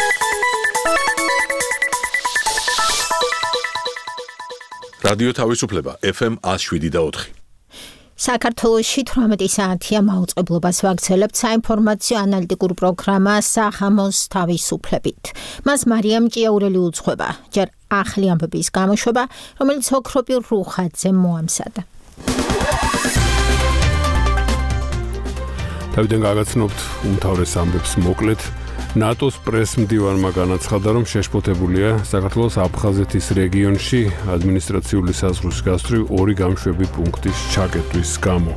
რადიო თავისუფლება FM 107.4. საქართველოში 18 საათია მაუწყებლობას ვაგრძელებთ საინფორმაციო ანალიტიკურ პროგრამა სახამოს თავისუფლებით. მას მარიამ ჭიაურელი უძღვება, ჯერ ახალი ამბების გამოშვება, რომელიც ოქროპირ რუხაძე მოამზადა. თავიდან გაგაცნობთ უმთავრეს ამბებს მოკლედ. ნატოს პრესმდივანმა განაცხადა, რომ შეშფოთებულია საქართველოს აფხაზეთის რეგიონში ადმინისტრაციული საზღვრის გასწვრივ 2 გამშვები პუნქტის ჩაკეტვის გამო.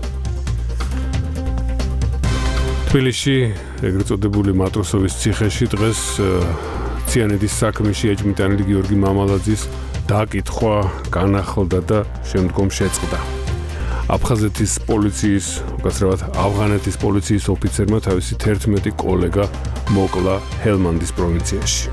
თბილისში, ეგრეთ წოდებული მატროსოვის ციხეში დღეს ციანეთის საქმეში ეჭვმიტანილი გიორგი მამალაძის დაკითხვა განახლდა და შემდგომ შეწყდა. აფხაზეთის პოლიციის, უკაცრავად ავღანეთის პოლიციის ოფიცერმა თავისი 11 კოლეგა მოკლა ჰელმანდის პროვინციაში.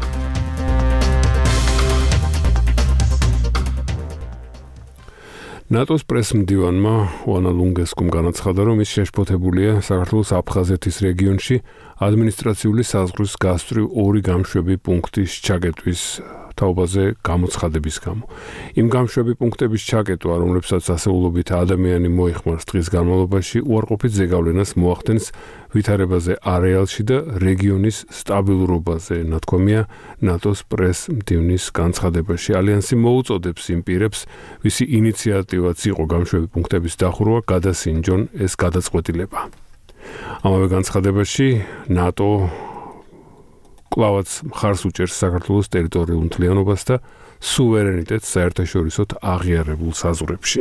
ნატოს პრესმდივანმა უანა ლუნგესკუმ განაცხადა, რომ ის შეშფოთებულია საქართველოს აფხაზეთის რეგიონში ადმინისტრაციული საზღვრის გასწვრივ 2 გამშვები პუნქტის ჩაკეტვის თაობაზე გამოცხადების გამო. იმ გამშვები პუნქტების ჩაკეტვა, რომლებსაც ასეულობით ადამიანი მოიხმარს დღის განმავლობაში, უარყოფით ზეგავლენას მოახდენს ვითარებაზე არეალში და რეგიონის სტაბილურობაზე, ნათქვამია ნატოს პრესმდივნის განცხადებაში. ალიანსი მოუწოდებს იმ პირებს, ვისი ინიციატივაც იყო გამშვები პუნქტების დახურვა, გადასინჯონ ეს გადაწყვეტილება. ამავე განცხადებაში ნატო კლავაც მხარს უჭერს საქართველოს ტერიტორიულ მთლიანობას და სუვერენიტეტს საერთაშორისოდ აღიარებულ საზღვრებში.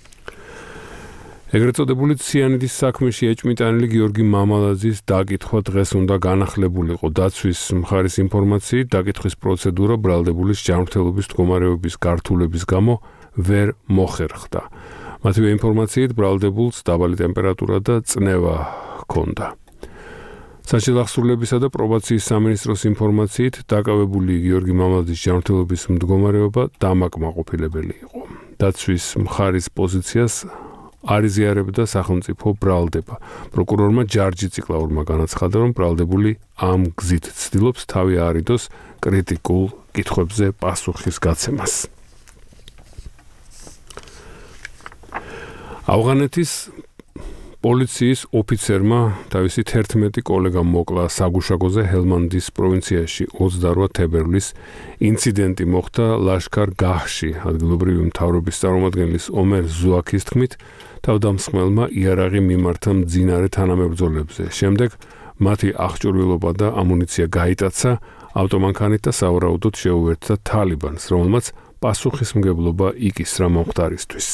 ეგრეთ წოდებული ციანეთის საქმეში ეჭვმიტანილი გიორგი მამალაძის დაკითხვა დღეს უნდა განახლებულიყო. დაცვის მხარის ინფორმაციით, დაკითხვის პროცედურა ბრალდებულის ჯანმრთელობის მდგომარეობის გართულების გამო ვერ მოხერხდა. მათივე ინფორმაციით, ბრალდებულს დაბალი ტემპერატურა და წნევა ჰქონდა. საჭილახსრულებისა და პრობაციის სამინისტროს ინფორმაციით, დაკავებული გიორგი მამალაძის ჯანმრთელობის მდგომარეობა დამაკმაყოფილებელი იყო. დაცვის მხარის პოზიციას არ იზიარებდა სახელმწიფო ბრალდება. პროკურორმა ჯარჯი ციკლაურმა განაცხადა, რომ ბრალდებული ამ გზით ცდილობს თავი აარიდოს კრიტიკულ კითხვებზე პასუხის გაცემას. ავღანეთის პოლიციის ოფიცერმა თავისი 11 კოლეგა მოკლა საგუშაგოზე ჰელმანდის პროვინციაში 28 თებერვლის ინციდენტი მოხდა ლაშქარ-გაჰში. ადგილობრივი მთავრობის წარმომადგენლის ომერ ზუაქის თქმით, თავდამსხმელმა იარაღი მიმართა მძინარე თანამებრძოლებზე. შემდეგ მათი აღჭურვილობა და ამუნიცია გაიტაცა ავტომანქანით და სავარაუდოდ შეუერთდა თალიბანს, რომელმაც პასუხისმგებლობა იკისრა მომხდარისთვის.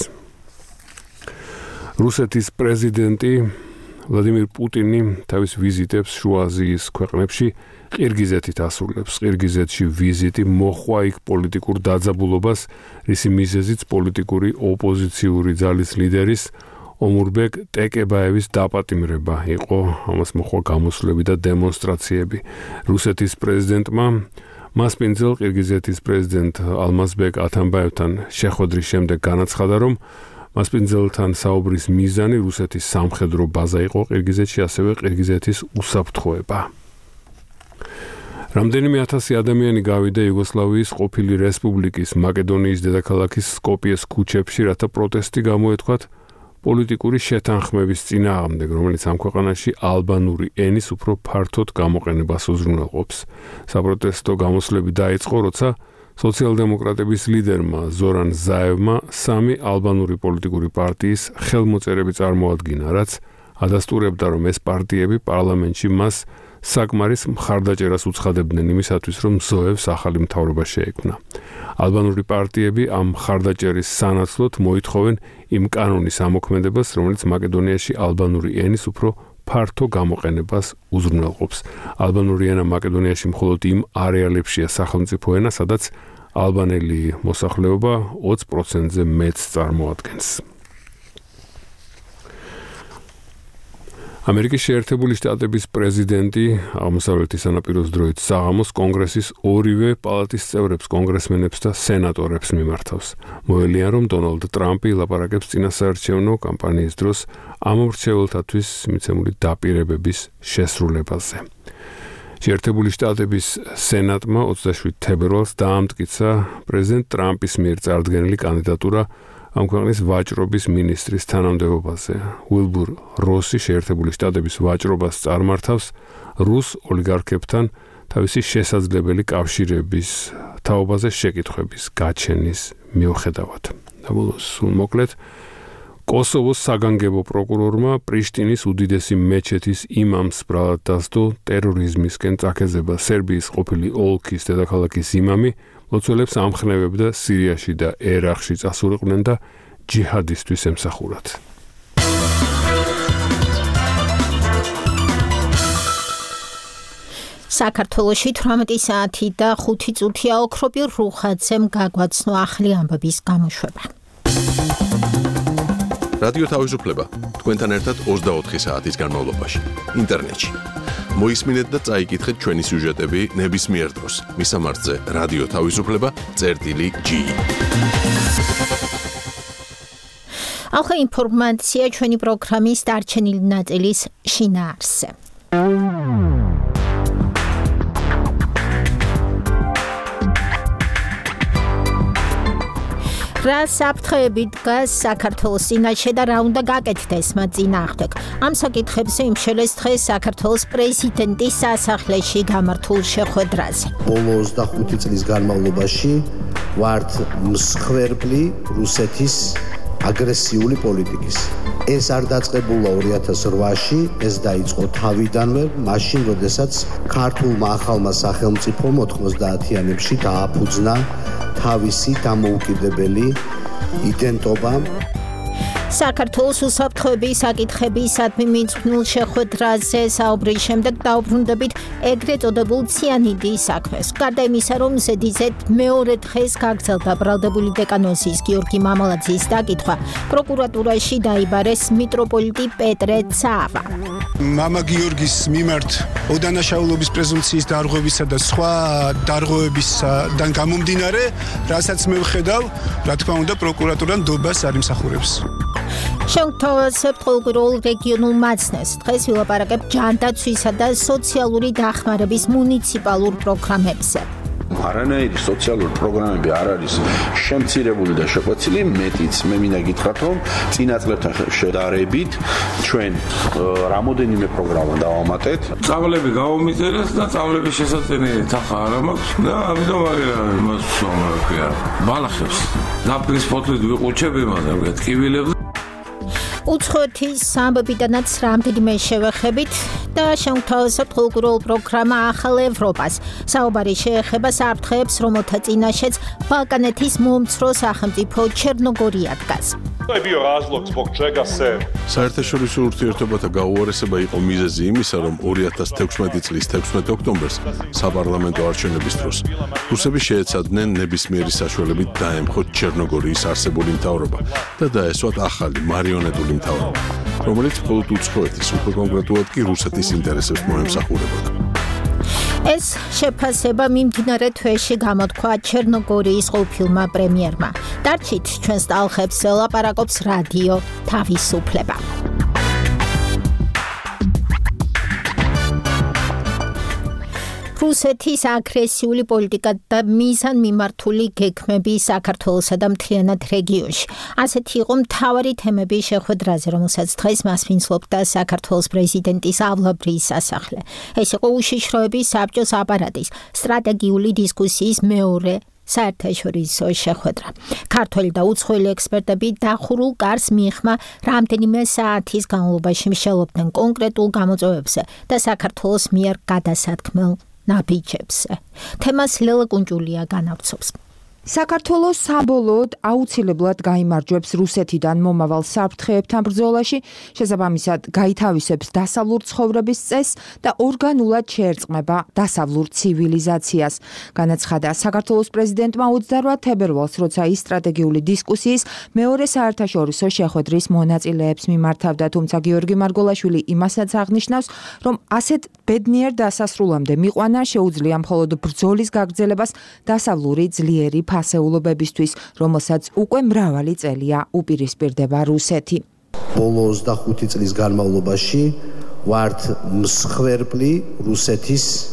რუსეთის პრეზიდენტი ვლადიმირ პუტინი თავის ვიზიტებს შუა აზიის ქვეყნებში ყირგიზეთით ასრულებს. ყირგიზეთში ვიზიტი მოჰყვა იქ პოლიტიკურ დაძაბულობას, რისი მიზეზიც პოლიტიკური ოპოზიციური ძალის ლიდერის ომურბეკ ტეკებაევის დაპატიმრება იყო. ამას მოჰყვა გამოსვლები და დემონსტრაციები. რუსეთის პრეზიდენტმა მასპინძელ ყირგიზეთის პრეზიდენტ ალმაზბეკ ათამბაევთან შეხვედრის შემდეგ განაცხადა, რომ მასპინძელთან საუბრის მიზანი რუსეთის სამხედრო ბაზა იყო ყირგიზეთში, ასევე ყირგიზეთის უსაფრთხოება. რამდენიმე ათასი ადამიანი გავიდა იუგოსლავიის ყოფილი რესპუბლიკის მაკედონიის დედაქალაქის სკოპიეს ქუჩებში, რათა პროტესტი გამოეთქვათ პოლიტიკური შეთანხმების წინააღმდეგ, რომელიც ამ ქვეყანაში ალბანური ენის უფრო ფართოდ გამოყენებას უზრუნველყოფს. საპროტესტო გამოსვლები დაიწყო, როცა სოციალ-დემოკრატების ლიდერმა ზორან ზაევმა 3 ალბანური პოლიტიკური პარტიის ხელმოწერები წარმოადგინა, რაც ადასტურებდა, რომ ეს პარტიები პარლამენტში მას საკმარის მხარდაჭერას უცხადებდნენ იმისათვის, რომ ზოევს ახალი მთავრობა შეექმნა. ალბანური პარტიები ამ მხარდაჭერის სანაცვლოდ მოითხოვენ იმ კანონის ამოქმედებას, რომელიც მაკედონიაში ალბანური ენის უფრო ფართო გამოყენებას უზრუნველყოფს. ალბანური ენა მაკედონიაში მხოლოდ იმ არეალებშია სახელმწიფო ენა, სადაც ალბანელი მოსახლეობა 20%-ზე მეტს წარმოადგენს. ამერიკის შეერთებული შტატების პრეზიდენტი აღმოსავლეთის სანაპიროს დროით საღამოს კონგრესის ორივე პალატის წევრებს, კონგრესმენებს და სენატორებს მიმართავს. მოელიან, რომ დონალდ ტრამპი ლაპარაკებს წინასაარჩევნო კამპანიის დროს ამ მრჩეველთათვის მიცემული დაპირებების შესრულებაზე. შეერთებული შტატების სენატმა 27 თებერვალს დაამტკიცა პრეზიდენტ ტრამპის მიერ წარდგენილი კანდიდატურა ამ ქვეყნის ვაჭრობის მინისტრის თანამდებობაზე. ვილბურ როსი შეერთებული შტატების ვაჭრობას წარმართავს რუს ოლიგარქებთან თავისი შესაძლებელი კავშირების თაობაზე შეკითხვების გაჩენის მიუხედავად. სულ მოკლედ, კოსოვოს საგანგებო პროკურორმა პრიშტინის უდიდესი მეჩეთის იმამს ბრალად დასდო ტერორიზმისკენ წაქეზება. სერბიის ყოფილი ოლქის დედაქალაქის იმამი ლოცველებს ამხნევებდა სირიაში და ერაყში წასულიყვნენ და ჯიჰადისტვის ემსახურათ. საქართველოში 18 საათი და 5 წუთია ოქროპირ რუხაცემ გაგვაცნო ახლი ამბების გამოშვება. რადიო თავისუფლება თქვენთან ერთად 24 საათის განმავლობაში ინტერნეტში. მოისმინეთ და წაიკითხეთ ჩვენი სიუჟეტები ნებისმიერ დროს. მისამართზე რადიო თავისუფლება.gi. ახლა ინფორმაცია ჩვენი პროგრამის დარჩენილი ნაწილის შინაარსზე. რა საფრთხეები დგას საქართველოს წინაშე და რა უნდა გაკეთდეს მათ წინააღმდეგ. ამ საკითხებზე იმშელეს დღეს საქართველოს პრეზიდენტის სასახლეში გამართულ შეხვედრაზე. ბოლო 25 წლის განმავლობაში ვართ მსხვერპლი რუსეთის აგრესიული პოლიტიკის. ეს არ დაწყებულა 2008-ში, ეს დაიწყო თავიდანვე, მაშინ, როდესაც ქართულმა ახალმა სახელმწიფომ 90-იანებში დააფუძნა თავისი დამოუკიდებელი იდენტობა. საქართველოს უსაფრთხოების საკითხებისადმი მიძღვნილ შეხვედრაზე საუბრის შემდეგ დაუბრუნდებით ეგრეთ წოდებულ ციანიდის საქმეს. გარდა იმისა, რომ ზედიზედ მეორე დღეს გაგრძელდა ბრალდებული დეკანოზის გიორგი მამალაძის დაკითხვა, პროკურატურაში დაიბარეს მიტროპოლიტი პეტრე ცავა. მამა გიორგის მიმართ ოდანაშაულობის პრეზუმპციის დარღვევისა და სხვა დარღვევებისგან გამომდინარე, რასაც მე ვხედავ, რა თქმა უნდა, პროკურატურა ნდობას არ იმსახურებს. შევთავაზებთ ყოველკვირეულ რეგიონულ მაცნეს. დღეს ვილაპარაკებთ ჯანდაცვისა და სოციალური დახმარების მუნიციპალურ პროგრამებზე. არანაირი სოციალური პროგრამები არ არის შემცირებული და შეკვეცილი, მეტიც მე მინდა გითხრათ, რომ წინა წლებთან შედარებით ჩვენ რამოდენიმე პროგრამა დავამატეთ. წავლები გავომიწერეს და წავლების შესაძლებელი თანხა არ მაქვს და ამიტომ იმას ვსვამრებია. ბალახებს ნაპირის ფოთლით ვიყუჩებ იმას გეტკივილებს. უცხოეთის ამბებიდანაც რამდენიმე შევეხებით და შევთავაზებთ ყოველკვირეულ პროგრამა ახალ ევროპას. საუბარი შეეხება საფრთხეებს, რომელთა წინაშეც ბალკანეთის მომცრო სახელმწიფო ჩერნოგორია დგას. საერთაშორისო ურთიერთობათა გაუარესება იყო მიზეზი იმისა, რომ 2016 წლის 16 ოქტომბერს საპარლამენტო არჩევნების დროს რუსები შეეცადნენ ნებისმიერი საშუალებით დაემხოთ ჩერნოგორიის არსებული მთავრობა და დაესვათ ახალი მარიონეტული მთავრობა, რომელიც მხოლოდ უცხოეთის, უფრო კონკრეტულად კი რუსეთის ინტერესებს მოემსახურებოდა. ეს შეფასება მიმდინარე თვეში გამოთქვა ჩერნოგორიის ყოფილმა პრემიერმა. დარჩით ჩვენს ტალღებს ლაპარაკობს რადიო თავისუფლება. რუსეთის აგრესიული პოლიტიკა და მიზანმიმართული გეგმები საქართველოსა და მთლიანად რეგიონში. ასეთი იყო მთავარი თემები შეხვედრაზე, რომელსაც დღეს მასპინძლობდა საქართველოს პრეზიდენტის ავლაბრის სასახლე. ეს იყო უშიშროების საბჭოს აპარატის სტრატეგიული დისკუსიის მეორე საერთაშორისო შეხვედრა. ქართველი და უცხოელი ექსპერტები დახურულ კარს მიიხმა რამდენიმე საათის განმავლობაში მსჯელობდნენ კონკრეტულ გამოწვევებზე და საქართველოს მიერ გადასათქმელ ნაბიჯებზე. თემას ლელა კუნჯულია განავრცობს. საქართველოს საბოლოოდ აუცილებლად გაიმარჯვებს რუსეთიდან მომავალ საფრთხეებთან ბრძოლაში, შესაბამისად გაითავისებს დასავლურ ცხოვრების წესს და ორგანულად შეერწყმება დასავლურ ცივილიზაციას. განაცხადა საქართველოს პრეზიდენტმა 28 თებერვალს, როცა ის სტრატეგიული დისკუსიის მეორე საერთაშორისო შეხვედრის მონაწილეებს მიმართავდა, თუმცა გიორგი მარგოლაშვილი იმასაც აღნიშნავს, რომ ასეთ ბედნიერ დასასრულამდე მიყვანა შეუძლია მხოლოდ ბრძოლის გაგრძელებას დასავლური ძლიერი ფასეულობებისთვის, რომელსაც უკვე მრავალი წელია უპირისპირდება რუსეთი. ბოლო 25 წლის განმავლობაში ვართ მსხვერპლი რუსეთის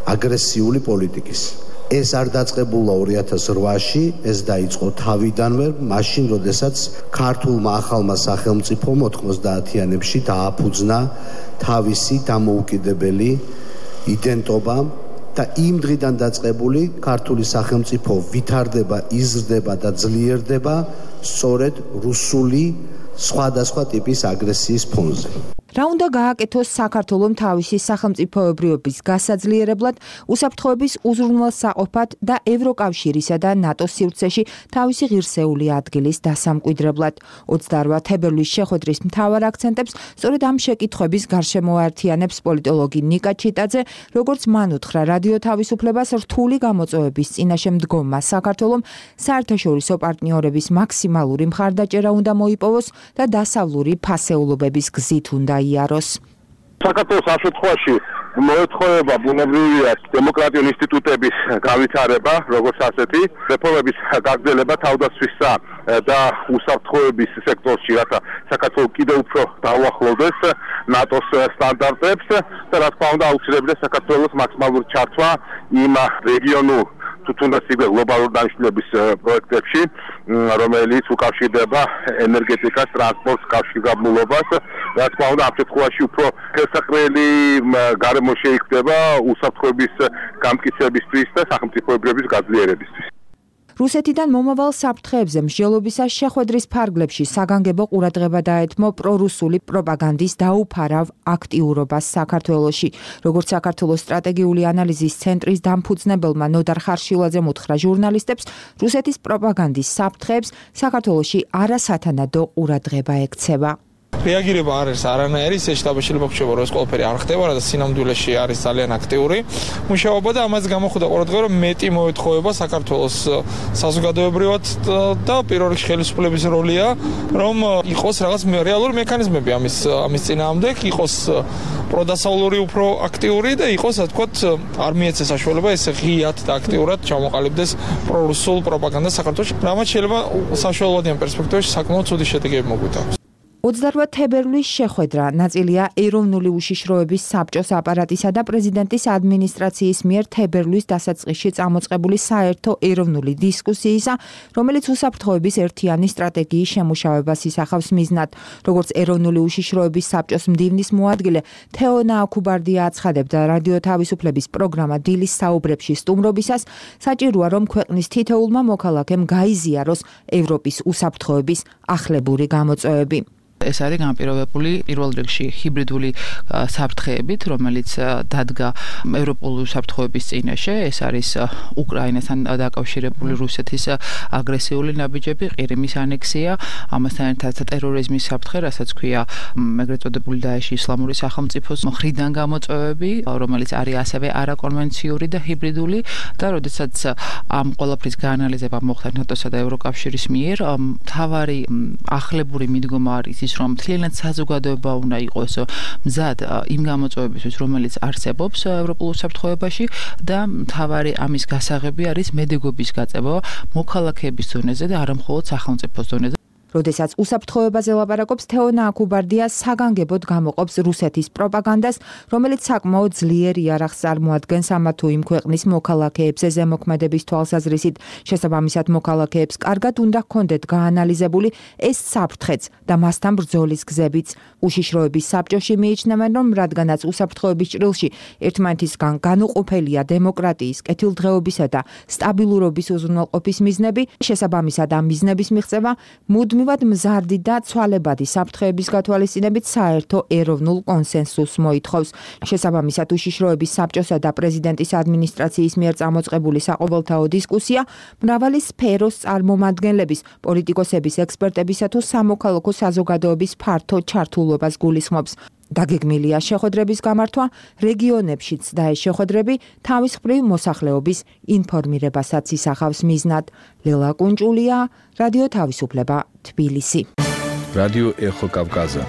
აგრესიული პოლიტიკის. ეს არ დაწყებულა 2008-ში, ეს დაიწყო თავიდანვე, მაშინ, როდესაც ქართულმა ახალმა სახელმწიფომ 90-იანებში დააფუძნა თავისი დამოუკიდებელი იდენტობა და იმ დღიდან დაწყებული ქართული სახელმწიფო ვითარდება, იზრდება და ძლიერდება სწორედ რუსული სხვადასხვა ტიპის აგრესიის ფონზე. რა უნდა გააკეთოს საქართველოს თავისი სახელმწიფოებრიობის გასაძლიერებლად, უსაფრთხოების უზრუნველსაყოფად და ევროკავშირისა და ნატოს სივრცეში თავისი ღირსეული ადგილის დასამკვიდრებლად. 28 თებერვლის შეხვედრის მთავარ აქცენტებს სწორედ ამ შეკითხვების გარშემო აერთიანებს პოლიტოლოგი ნიკა ჩიტაძე, როგორც მან უთხრა რადიო თავისუფლებას რთული გამოწვევების წინაშე მდგომმა საქართველოს საერთაშორისო პარტნიორების მაქსიმალური მხარდაჭერა უნდა მოიპოვოს და დასავლური ფასეულობების გზით უნდა იაროს. საქართველოს ამ შემთხვევაში მოეთხოვება ბუნებრივია დემოკრატიული ინსტიტუტების განვითარება, როგორც ასეთი, რეფორმების გაგრძელება თავდაცვისა და უსაფრთხოების სექტორში, რათა საქართველოს კიდევ უფრო დაუახლოვდეს ნატოს სტანდარტებს და რა თქმა უნდა აუცილებელია საქართველოს მაქსიმალური ჩართვა იმ რეგიონულ თუნდაც იგივე გლობალური დანიშნულების პროექტებში, რომელიც უკავშირდება ენერგეტიკას, ტრანსპორტს, კავშირგაბმულობას. რა თქმა უნდა, ამ შემთხვევაში უფრო ხელსაყრელი გარემო შეიქმნება უსაფრთხოების გამტკიცებისთვის და სახელმწიფოებრიობის გაძლიერებისთვის. რუსეთიდან მომავალ საფრთხეებზე მსჯელობისას შეხვედრის ფარგლებში საგანგებო ყურადღება დაეთმო პრორუსული პროპაგანდის დაუფარავ აქტიურობას საქართველოში. როგორც საქართველოს სტრატეგიული ანალიზის ცენტრის დამფუძნებელმა ნოდარ ხარშილაძემ უთხრა ჟურნალისტებს, რუსეთის პროპაგანდის საფრთხეებს საქართველოში არასათანადო ყურადღება ექცევა. რეაგირება არ არის არანაირი, შეშტაბში შეიძლება ხდება რომ ეს ყველაფერი არ ხდება, რათა სინამდვილეში არის ძალიან აქტიური მუშაობა და ამას გამოხდა ყურადღება, რომ მეტი მოეთხოვება საქართველოს საზოგადოებრივად და პირველ რიგში ხელისუფლების როლია, რომ იყოს რაღაც რეალური მექანიზმები ამის წინააღმდეგ, იყოს პროდასავლური უფრო აქტიური და იყოს, ასე ვთქვათ, არ მიეცეს საშუალება ეს ღიად და აქტიურად ჩამოყალიბდეს პრორუსულ პროპაგანდას საქართველოში, რამაც შეიძლება საშუალოვადიან პერსპექტივაში საკმაოდ ცუდი შედეგები მოგვიტანოს. 28 თებერვლის შეხვედრა ნაწილია ეროვნული უშიშროების საბჭოს აპარატისა და პრეზიდენტის ადმინისტრაციის მიერ თებერვლის დასაწყისში წამოწყებული საერთო ეროვნული დისკუსიისა, რომელიც უსაფრთხოების ერთიანი სტრატეგიის შემუშავებას ისახავს მიზნად. როგორც ეროვნული უშიშროების საბჭოს მდივნის მოადგილე თეონა აქუბარდია აცხადებდა რადიო თავისუფლების პროგრამა დილის საუბრებში სტუმრობისას, საჭიროა რომ ქვეყნის თითოეულმა მოქალაქემ გაიზიაროს ევროპის უსაფრთხოების ახლებური გამოწვევები. ეს არის განპირობებული პირველ რიგში ჰიბრიდული საფრთხეებით, რომელიც დადგა ევროპული საფრთხეების წინაშე, ეს არის უკრაინასთან დაკავშირებული რუსეთის აგრესიული ნაბიჯები, ყირიმის ანექსია, ამასთან ერთად ტერორიზმის საფრთხე, რასაც ქვია ეგრეთ წოდებული დაეშის ისლამური სახელმწიფოს მხრიდან გამოწვევები, რომელიც არის ასევე არაკონვენციური და ჰიბრიდული და როდესაც ამ ყველაფრის გაანალიზება მოხდა ნატოსა და ევროკავშირის მიერ, მთავარი ახლებური მიდგომა არის რომ მთლიანად საზოგადოება უნდა იყოს მზად იმ გამოწვევებისთვის, რომელიც არსებობს ევროპულ უსაფრთხოებაში და მთავარი ამის გასაღები არის მედეგობის გაწევა მოქალაქეების ზონაზე და არა მხოლოდ სახელმწიფოს ზონაზე. როდესაც უსაფრთხოებაზე ლაპარაკობს, თეონა აქუბარდია საგანგებოდ გამოყოფს რუსეთის პროპაგანდას, რომელიც საკმაოდ ძლიერ იარაღს წარმოადგენს ამა თუ იმ ქვეყნის მოქალაქეებზე ზემოქმედების თვალსაზრისით. შესაბამისად, მოქალაქეებს კარგად უნდა ჰქონდეთ გაანალიზებული ეს საფრთხეც და მასთან ბრძოლის გზებიც. უშიშროების საბჭოში მიიჩნევენ, რომ რადგანაც უსაფრთხოების ჭრილში ერთმანეთისგან განუყოფელია დემოკრატიის, კეთილდღეობისა და სტაბილურობის უზრუნველყოფის მიზნები, შესაბამისად ამ მიზნების მიღწევა მუდმივად მზარდი და ცვალებადი საფრთხეების გათვალისწინებით საერთო ეროვნულ კონსენსუსს მოითხოვს. შესაბამისად, უშიშროების საბჭოსა და პრეზიდენტის ადმინისტრაციის მიერ წამოწყებული საყოველთაო დისკუსია მრავალი სფეროს წარმომადგენლების, პოლიტიკოსების, ექსპერტებისა თუ სამოქალაქო საზოგადოების ფართო ჩართულობას გულისხმობს. დაგეგმილია შეხვედრების გამართვა რეგიონებშიც და ეს შეხვედრები თავის მხრივ მოსახლეობის ინფორმირებასაც ისახავს მიზნად. ლელა კუნჭულია, რადიო თავისუფლება, თბილისი. რადიო ეხო კავკაზა.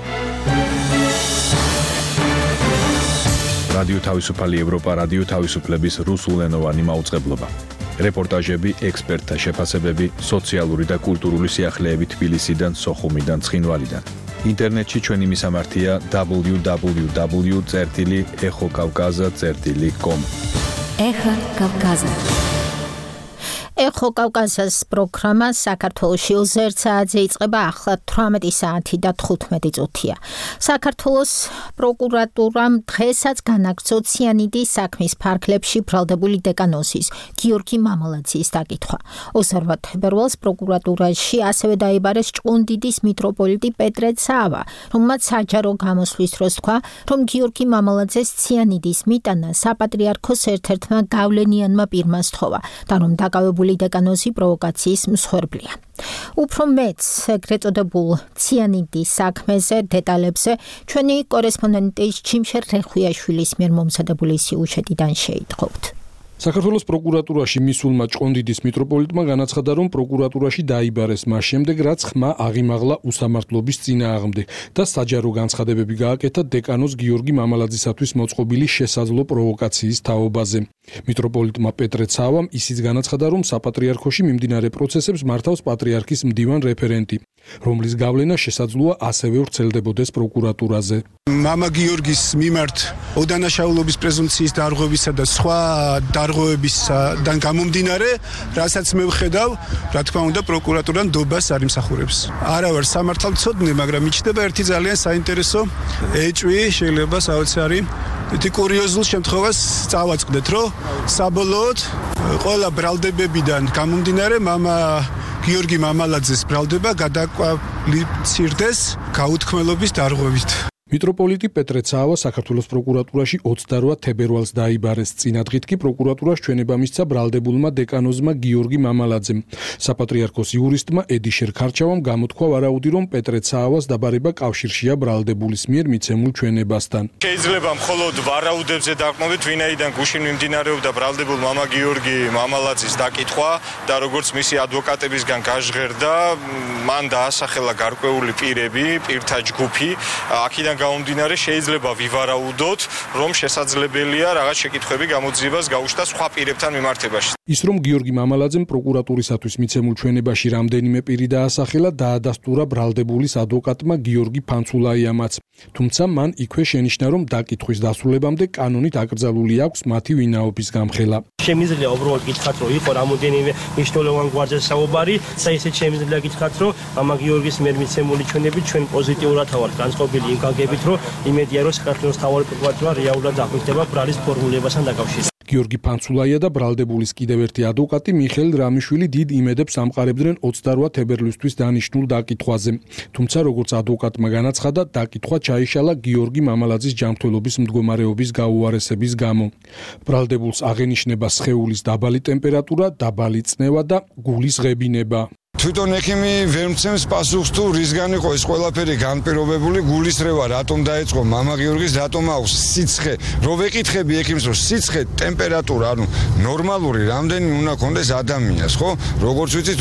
რადიო თავისუფალი ევროპა, რადიო თავისუფლების რუსულენოვანი მაუწყებლობა. რეპორტაჟები, ექსპერტთა შეფასებები, სოციალური და კულტურული სიახლეები თბილისიდან, სოხუმიდან, ცხინვალიდან. ინტერნეტში ჩვენი მისამართია www.exokavkaza.com Эхо Кавказа. Эхо Კავკასიის პროგრამა საქართველოში 20 საათზე იწყება ახლა 18 საათი და 15 წუთია. საქართველოს პროკურატურამ დღესაც განაგრძო ციანიდის საქმის ფარგლებში ბრალდებული დეკანოზის გიორგი მამალაძის დაკითხვა. 20 თებერვალს პროკურატურაში ასევე დაიბარეს ჭყონდიდის მიტროპოლიტი პეტრე ცავა, რომელმაც საჯარო გამოსვლის დროს თქვა, რომ გიორგი მამალაძეს ციანიდის მიტანა საპატრიარქოს ერთ-ერთმა გავლენიანმა პირმა სთხოვა და რომ დაკავებული დეკანოზი პროვოკაციის მსხვერპლია. უფრო მეც ეგრეთ წოდებულ ციანიდის საქმეზე დეტალებზე ჩვენი კორესპონდენტი ჩიმშერ რეხვიაშვილის მიერ მომზადებული სიუჟეტიდან შეიტყობთ. საქართველოს პროკურატურაში მისულმა ჭყონდიდის მიტროპოლიტმა განაცხადა, რომ პროკურატურაში დაიბარეს მას შემდეგ, რაც ხმა აღიმაღლა უსამართლობის წინააღმდეგ და საჯარო განცხადებები გააკეთა დეკანოზ გიორგი მამალაძისათვის მოწყობილი შესაძლო პროვოკაციის თაობაზე. მიტროპოლიტმა პეტრე ცავამ ისიც განაცხადა, რომ საპატრიარქოში მიმდინარე პროცესებს მართავს პატრიარქის მდივან რეფერენტი, რომლის გავლენა შესაძლოა ასევე ვრცელდებოდეს პროკურატურაზე. მამა გიორგის მიმართ ოდანაშაულობის პრეზუმპციის დარღვევისა და სხვა დარღვევებისგან გამომდინარე, რასაც მე ვხედავ, რა თქმა უნდა, პროკურატურა ნდობას არ იმსახურებს. არა ვარ სამართალმცოდნე, მაგრამ მიჩნდება ერთი ძალიან საინტერესო ეჭვი, შეიძლება საოცარი თითი კურიოზულ შემთხვევას წავაწყდეთ, რომ საბოლოოდ ყველა ბრალდებებიდან გამომდინარე, მამა გიორგი მამალაძის ბრალდება გადაკვალიფიცირდეს გაუთქმელობის დარღვევით. მიტროპოლიტი პეტრე ცავა საქართველოს პროკურატურაში 28 თებერვალს დაიბარეს. წინა დღით კი პროკურატურას ჩვენება მისცა ბრალდებულმა დეკანოზმა გიორგი მამალაძემ. საპატრიარქოს იურისტმა ედიშერ ქარჩავამ გამოთქვა ვარაუდი, რომ პეტრე ცავას დაბარება კავშირშია ბრალდებულის მიერ მიცემულ ჩვენებასთან. შეიძლება მხოლოდ ვარაუდებზე დაყრდნობით, ვინაიდან გუშინ მიმდინარეობდა ბრალდებულ მამა გიორგი მამალაძის დაკითხვა და როგორც მისი ადვოკატებისგან გაჟღერდა, მან დაასახელა გარკვეული პირები, პირთა ჯგუფი. აქედან გამომდინარე შეიძლება ვივარაუდოთ, რომ შესაძლებელია რაღაც შეკითხვები გამოძიებას გაუჩნდა სხვა პირებთან მიმართებაში. ის რომ გიორგი მამალაძემ პროკურატურისათვის მიცემულ ჩვენებაში რამდენიმე პირი დაასახელა, დაადასტურა ბრალდებულის ადვოკატმა გიორგი ფანცულაიამაც. თუმცა მან იქვე შენიშნა, რომ დაკითხვის დასრულებამდე კანონით აკრძალული აქვს მათი ვინაობის გამხელა. შემიძლია უბრალოდ გითხრათ, რომ იყო რამოდენიმე მნიშვნელოვან გვარზე საუბარი, ისე შემიძლია გითხრათ, რომ მამა გიორგის მიერ მიცემული ჩვენები ჩვენ პოზიტიურად ვართ განწყობილი იმ გაგებით, რომ იმედია, რომ საქართველოს მთავარი პროკურატურა რეალურად დახვეწდება ბრალის ფორმულებასთან დაკავშირებით. გიორგი ფანცულაია და ბრალდებულის კიდევ ერთი ადვოკატი მიხეილ რამიშვილი დიდ იმედებს ამყარებდნენ 28 თებერვლისთვის დანიშნულ დაკითხვაზე. თუმცა როგორც ადვოკატმა განაცხადა, დაკითხვა ჩაიშალა გიორგი მამალაძის ჯანმრთელობის მდგომარეობის გაუარესების გამო. ბრალდებულს აღენიშნება სხეულის დაბალი ტემპერატურა, დაბალი წნევა და გულის ღებინება. თვითონ ექიმი ვერ მცემს პასუხს თუ რისგან იყო ეს ყველაფერი განპირობებული, გულისრევა რატომ დაიწყო მამა გიორგის, რატომ აქვს სიცხე, რო ვეკითხები ექიმს, რომ სიცხე, ტემპერატურა, ანუ ნორმალური რამდენი უნდა ქონდეს ადამიანს, ხო? როგორც ვიცით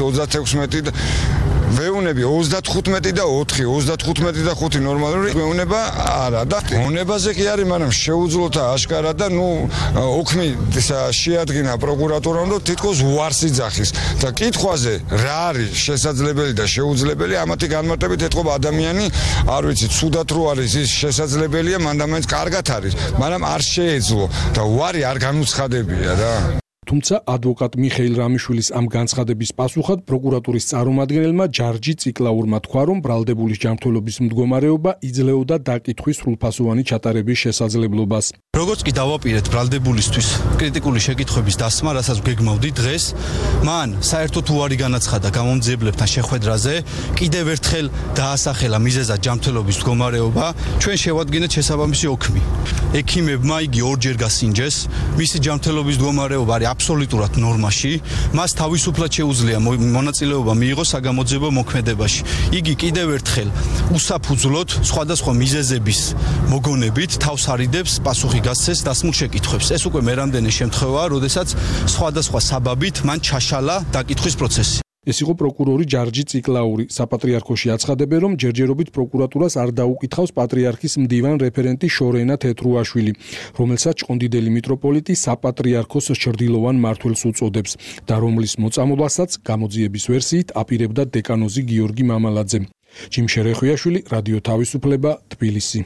36 ვეუნები 35 და 4, 35 და 5 ნორმალური ვეუნება არა და უნებაზე კი არის, მაგრამ შეუძლოთა აშკარა და ოქმი შეადგინა პროკურატურამ და თითქოს უარს იძახის და კითხვაზე რა არის შესაძლებელი და შეუძლებელი, ამათი განმარტებით ეთყობა ადამიანი, არ ვიცი, ცუდად რო არის ის შესაძლებელია, მანდამაინც კარგად არის, მაგრამ არ შეეძლო და უარი არ განუცხადებია რა. თუმცა ადვოკატ მიხეილ რამიშვილის ამ განცხადების პასუხად პროკურატურის წარმომადგენელმა ჯარჯი ციკლაურმა თქვა, რომ ბრალდებულის ჯანმრთელობის მდგომარეობა იძლეოდა დაკითხვის სრულფასოვანი ჩატარების შესაძლებლობას. როგორც კი დავაპირეთ ბრალდებულისთვის კრიტიკული შეკითხვების დასმა, რასაც გეგმავდი დღეს, მან საერთოდ უარი განაცხადა გამომძიებლებთან შეხვედრაზე, კიდევ ერთხელ დაასახელა მიზეზად ჯანმრთელობის მდგომარეობა, ჩვენ შევადგენთ შესაბამისი ოქმი. ექიმებმა იგი ორჯერ გასინჯეს, მისი ჯანმრთელობის მდგომარეობა არის აბსოლუტურად ნორმაში, მას თავისუფლად შეუძლია მონაწილეობა მიიღოს საგამოძიებო მოქმედებაში. იგი კიდევ ერთხელ უსაფუძვლოდ სხვადასხვა მიზეზების მოგონებით თავს არიდებს პასუხი გასცეს დასმულ შეკითხვებს. ეს უკვე მერამდენი შემთხვევაა, როდესაც სხვადასხვა საბაბით მან ჩაშალა დაკითხვის პროცესი. ეს იყო პროკურორი ჯარჯი ციკლაური. საპატრიარქოში აცხადებენ, რომ ჯერჯერობით პროკურატურას არ დაუკითხავს პატრიარქის მდივან რეფერენტი შორენა თეთრუაშვილი, რომელსაც ჭყონდიდელი მიტროპოლიტი საპატრიარქოს ჩრდილოვან მმართველს უწოდებს და რომლის მოწამობასაც გამოძიების ვერსიით აპირებდა დეკანოზი გიორგი მამალაძე. ჩიმშერ რეხვიაშვილი, რადიო თავისუფლება, თბილისი.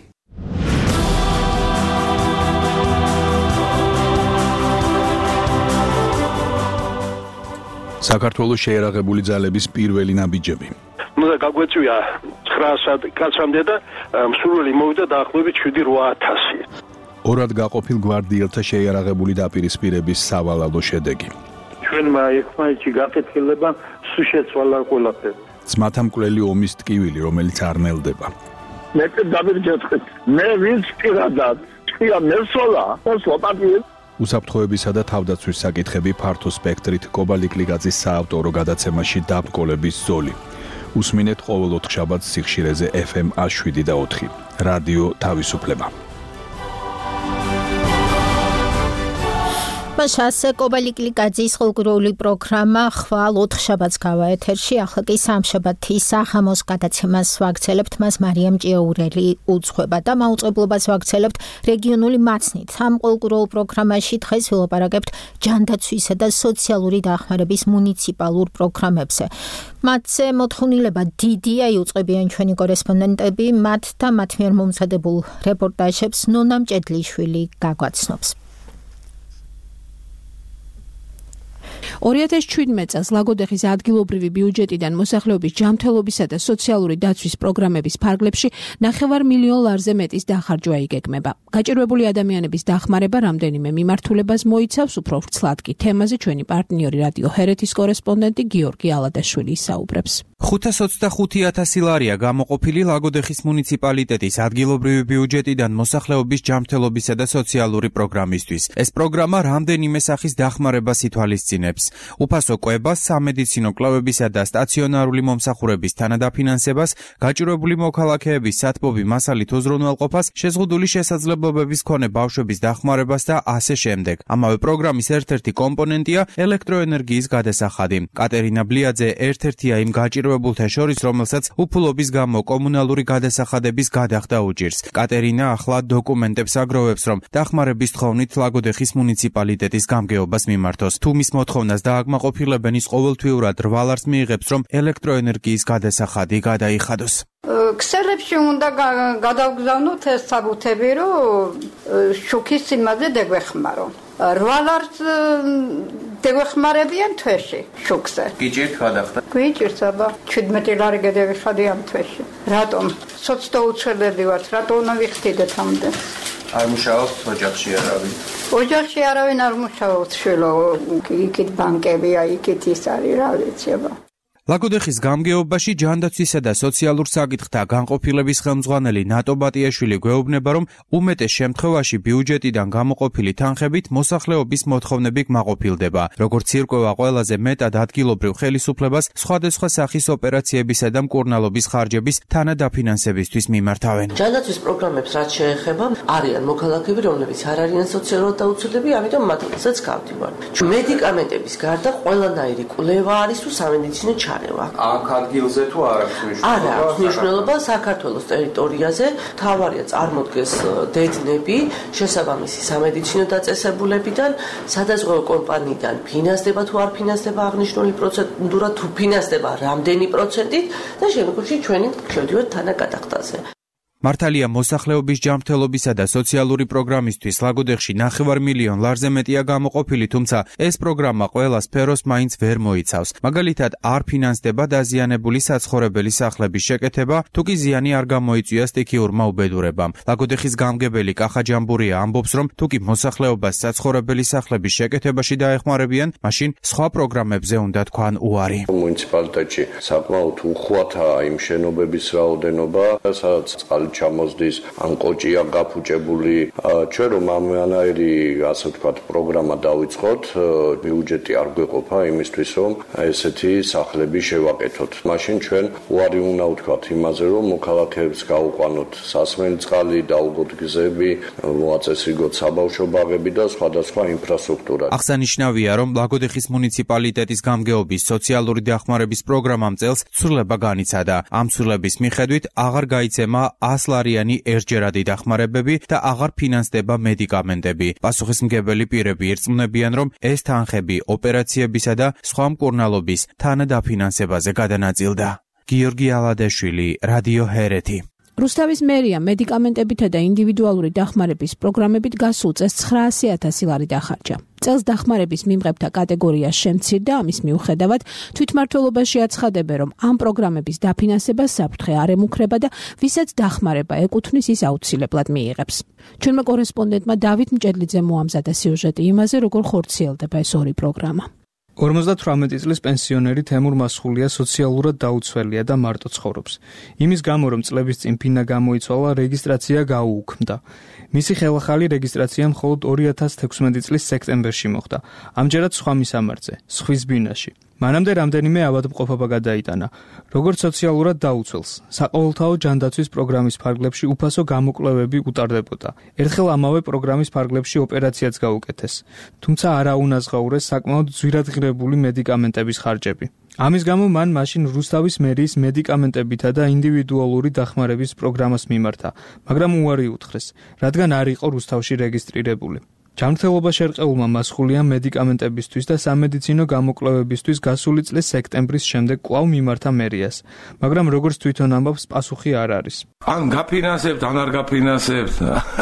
საქართველოს შეერაღებული ძალების პირველი ნაბიჯები. უნდა გაგვეწვია 900 კაცამდე და მსურველი მოვიდა დაახლოებით 7-8000. ორად გაყოფილ გვარდიელთა შეიარაღებული დაპირისპირების სავალალო შედეგი. ჩვენმა ერთმანეთში გაკეთილება სულ შეცვალა ყველაფერი. ძმათა მკვლელი ომის ტკივილი, რომელიც არ ნელდება. მე დავირჯეთხეთ. მე ვინც პირადად თქვია მესოლა, მოსლაპატიე. უსაფრთხოებისა და თავდაცვის საკითხები ფართო სპექტრით კობალიკლიგაძის საავტორო გადაცემაში დაბრკოლების ზოლი. უსმინეთ ყოველ 4 შაბათს სიხშირეზე FM 107.4. რადიო თავისუფლება. მასა კობალიკლიგაძის ხალხური პროგრამა ხვალ 4 შაბათს გავა ეთერში, ახლა კი 3 შაბათის საღამოს გადაცემას ვაგრძელებთ, მას მარიამ ჭიაურელი უძღვება და მაუწყებლობას ვაგრძელებთ რეგიონული მაცნით. ამ ხალხურ პროგრამაში დღეს ვილაპარაკებთ ჯანდაცვისა და სოციალური დახმარების მუნიციპალურ პროგრამებზე. მათზე მოთხოვნილება დიდია, იუწყებიან ჩვენი კორესპონდენტები, მათ და მათ მიერ მომზადებულ რეპორტაჟებს ნონა მჭედლიშვილი გაგვაცნობს. 2017 წელს ლაგოდეხის ადგილობრივი ბიუჯეტიდან მოსახლეობის ჯანმრთელობისა და სოციალური დაცვის პროგრამების ფარგლებში 9 მილიონ ლარზე მეტის დახარჯვა იგეგმება. გაჭირვებული ადამიანების დახმარება რამდენიმე მიმართულებას მოიცავს, უფრო ვრცლად კი თემაზე ჩვენი პარტნიორი რადიო ჰერეთის კორესპონდენტი გიორგი ალადაშვილი ისაუბრებს. 525,000 ლარია გამოყოფილი ლაგოდეხის მუნიციპალიტეტის ადგილობრივი ბიუჯეტიდან მოსახლეობის ჯანმრთელობისა და სოციალური პროგრამისთვის. ეს პროგრამა რამდენიმე სახის დახმარებას ითვალისწინებს. უფასო კვებას, სამედიცინო კვლევებისა და სტაციონარული მომსახურების თანადაფინანსებას, გაჭირვებული მოქალაქეების სათბობი მასალით უზრუნველყოფას, შეზღუდული შესაძლებლობების მქონე ბავშვების დახმარებას და ასე შემდეგ. ამავე პროგრამის ერთ-ერთი კომპონენტია ელექტროენერგიის გადასახადი. კატერინა ბლიაძე ერთ-ერთია იმ გაჭირვებულთა შორის, რომელსაც უფულობის გამო კომუნალური გადასახადების გადახდა უჭირს. კატერინა ახლა დოკუმენტებს აგროვებს, რომ დახმარების თხოვნით ლაგოდეხის მუნიციპალიტეტის გამგეობას მიმართოს. თუ მის მოთხოვნას დააკმაყოფილებენ, ის ყოველთვიურად 8 ლარს მიიღებს, რომ ელექტროენერგიის გადასახადი გადაიხადოს. ქსელებში უნდა გადავგზავნოთ ეს საბუთები, რომ შუქის სიმაზე დაგვეხმარო. 8 ლარს დაგვეხმარებიან თვეში შუქზე. გიჭირთ გადახდა? გვიჭირთ, აბა 17 ლარი გადავიხადი ამ თვეში. რატომ? სოციალურები ვართ, რატომ უნდა ვიხდიდეთ ამდე? არ მუშაობთ ოჯახში არავინ? ოჯახში არავინ არ მუშაობს, შვილო, იქით ბანკებია, იქით ის არის, რა ვიცი, აბა. ლაგოდეხის გამგეობაში ჯანდაცვისა და სოციალურ საკითხთა განყოფილების ხელმძღვანელი ნატო ბატიაშვილი გვეუბნება, რომ უმეტეს შემთხვევაში ბიუჯეტიდან გამოყოფილი თანხებით მოსახლეობის მოთხოვნები კმაყოფილდება. როგორც ირკვევა, ყველაზე მეტად ადგილობრივ ხელისუფლებას სხვადასხვა სახის ოპერაციებისა და მკურნალობის ხარჯების თანადაფინანსებისთვის მიმართავენ. ჯანდაცვის პროგრამებს რაც შეეხება, არიან მოქალაქეები, რომლებიც არ არიან სოციალურად დაუცველები, ამიტომ მათაც გავდივარ. მედიკამენტების გარდა ყველანაირი კვლევა არის თუ სამედიცინო აქ ადგილზე თუ არ აქვს მნიშვნელობა? არა, აქვს მნიშვნელობა საქართველოს ტერიტორიაზე. თავარია წარმოდგეს დედნები შესაბამისი სამედიცინო დაწესებულებიდან, სადაზღვევო კომპანიიდან ფინანსდება თუ არ ფინანსდება აღნიშნული პროცედურა, თუ ფინანსდება რამდენი პროცენტით და შემდგომში ჩვენი შევდივართ თანაგადახდაზე. მართალია მოსახლეობის ჯანმრთელობისა და სოციალური პროგრამისთვის ლაგოდეხში 9 მილიონ ლარზე მეტია გამოყოფილი, თუმცა ეს პროგრამა ყველა სფეროს მაინც ვერ მოიცავს. მაგალითად, არ ფინანსდება დაზიანებული საცხოვრებელი სახლების შეკეთება, თუ კი ზიანი არ გამოიწვია სტიქიურმა უბედურებამ. ლაგოდეხის გამგებელი კახა ჯამბურია ამბობს, რომ თუ კი მოსახლეობას საცხოვრებელი სახლების შეკეთებაში დაეხმარებიან, მაშინ სხვა პროგრამებზე უნდა თქვან უარი. მუნიციპალიტეტში საკმაოდ უხვათაა იმ შენობების რაოდენობა, სადაც წყალი ჩამოსდის, ან კოჭია გაფუჭებული. ჩვენ რომ ამანაირი, ასე ვთქვათ, პროგრამა დავიწყოთ, ბიუჯეტი არ გვეყოფა იმისთვის, რომ ესეთი სახლები შევაკეთოთ. მაშინ ჩვენ უარი უნდა ვთქვათ იმაზე, რომ მოქალაქეებს გაუყვანოთ სასმელი წყალი, დაუგოთ გზები, მოაწესრიგოთ საბავშვო ბაღები და სხვადასხვა ინფრასტრუქტურა. აღსანიშნავია, რომ ლაგოდეხის მუნიციპალიტეტის გამგეობის სოციალური დახმარების პროგრამამ წელს ცვლილება განიცადა. ამ ცვლილების მიხედვით აღარ გაიცემა 100 ლარიანი ერთჯერადი დახმარებები და აღარ ფინანსდება მედიკამენტები. პასუხისმგებელი პირები ირწმუნებიან, რომ ეს თანხები ოპერაციებისა და სხვა მკურნალობის თანადაფინანსებაზე გადანაწილდა. გიორგი ალადაშვილი, რადიო ჰერეთი. რუსთავის მერია მედიკამენტებითა და ინდივიდუალური დახმარების პროგრამებით გასულ წელს 900,000 ლარი დახარჯა. წელს დახმარების მიმღებთა კატეგორია შემცირდა, ამის მიუხედავად თვითმმართველობაში აცხადებენ, რომ ამ პროგრამების დაფინანსება საფრთხე არ ემუქრება და ვისაც დახმარება ეკუთვნის, ის აუცილებლად მიიღებს. ჩვენმა კორესპონდენტმა დავით მჭედლიძე მოამზადა სიუჟეტი იმაზე, როგორ ხორციელდება ეს ორი პროგრამა. 58 წლის პენსიონერი თემურ მასხულია სოციალურად დაუცველია და მარტო ცხოვრობს. იმის გამო, რომ წლების წინ ფინა გამოიცვალა, რეგისტრაცია გაუუქმდა. მისი ხელახალი რეგისტრაცია მხოლოდ 2016 წლის სექტემბერში მოხდა. ამჯერად სხვა მისამართზე, სხვის ბინაში. მანამდე რამდენიმე ავადმყოფობა გადაიტანა. როგორც სოციალურად დაუცველს, საყოველთაო ჯანდაცვის პროგრამის ფარგლებში უფასო გამოკვლევები უტარდებოდა. ერთხელ ამავე პროგრამის ფარგლებში ოპერაციაც გაუკეთეს. თუმცა არა უნაზღაურეს საკმაოდ ძვირადღირებული მედიკამენტების ხარჯები. ამის გამო მან მაშინ რუსთავის მერიის მედიკამენტებითა და ინდივიდუალური დახმარების პროგრამას მიმართა, მაგრამ უარი უთხრეს, რადგან არ იყო რუსთავში რეგისტრირებული. ჯანმრთელობა შერყეულმა მასხულიამ მედიკამენტებისთვის და სამედიცინო გამოკვლევებისთვის გასული წლის სექტემბრის შემდეგ კვლავ მიმართა მერიას, მაგრამ როგორც თვითონ ამბობს, პასუხი არ არის. ან გაფინანსებთ, ან არ გაფინანსებთ,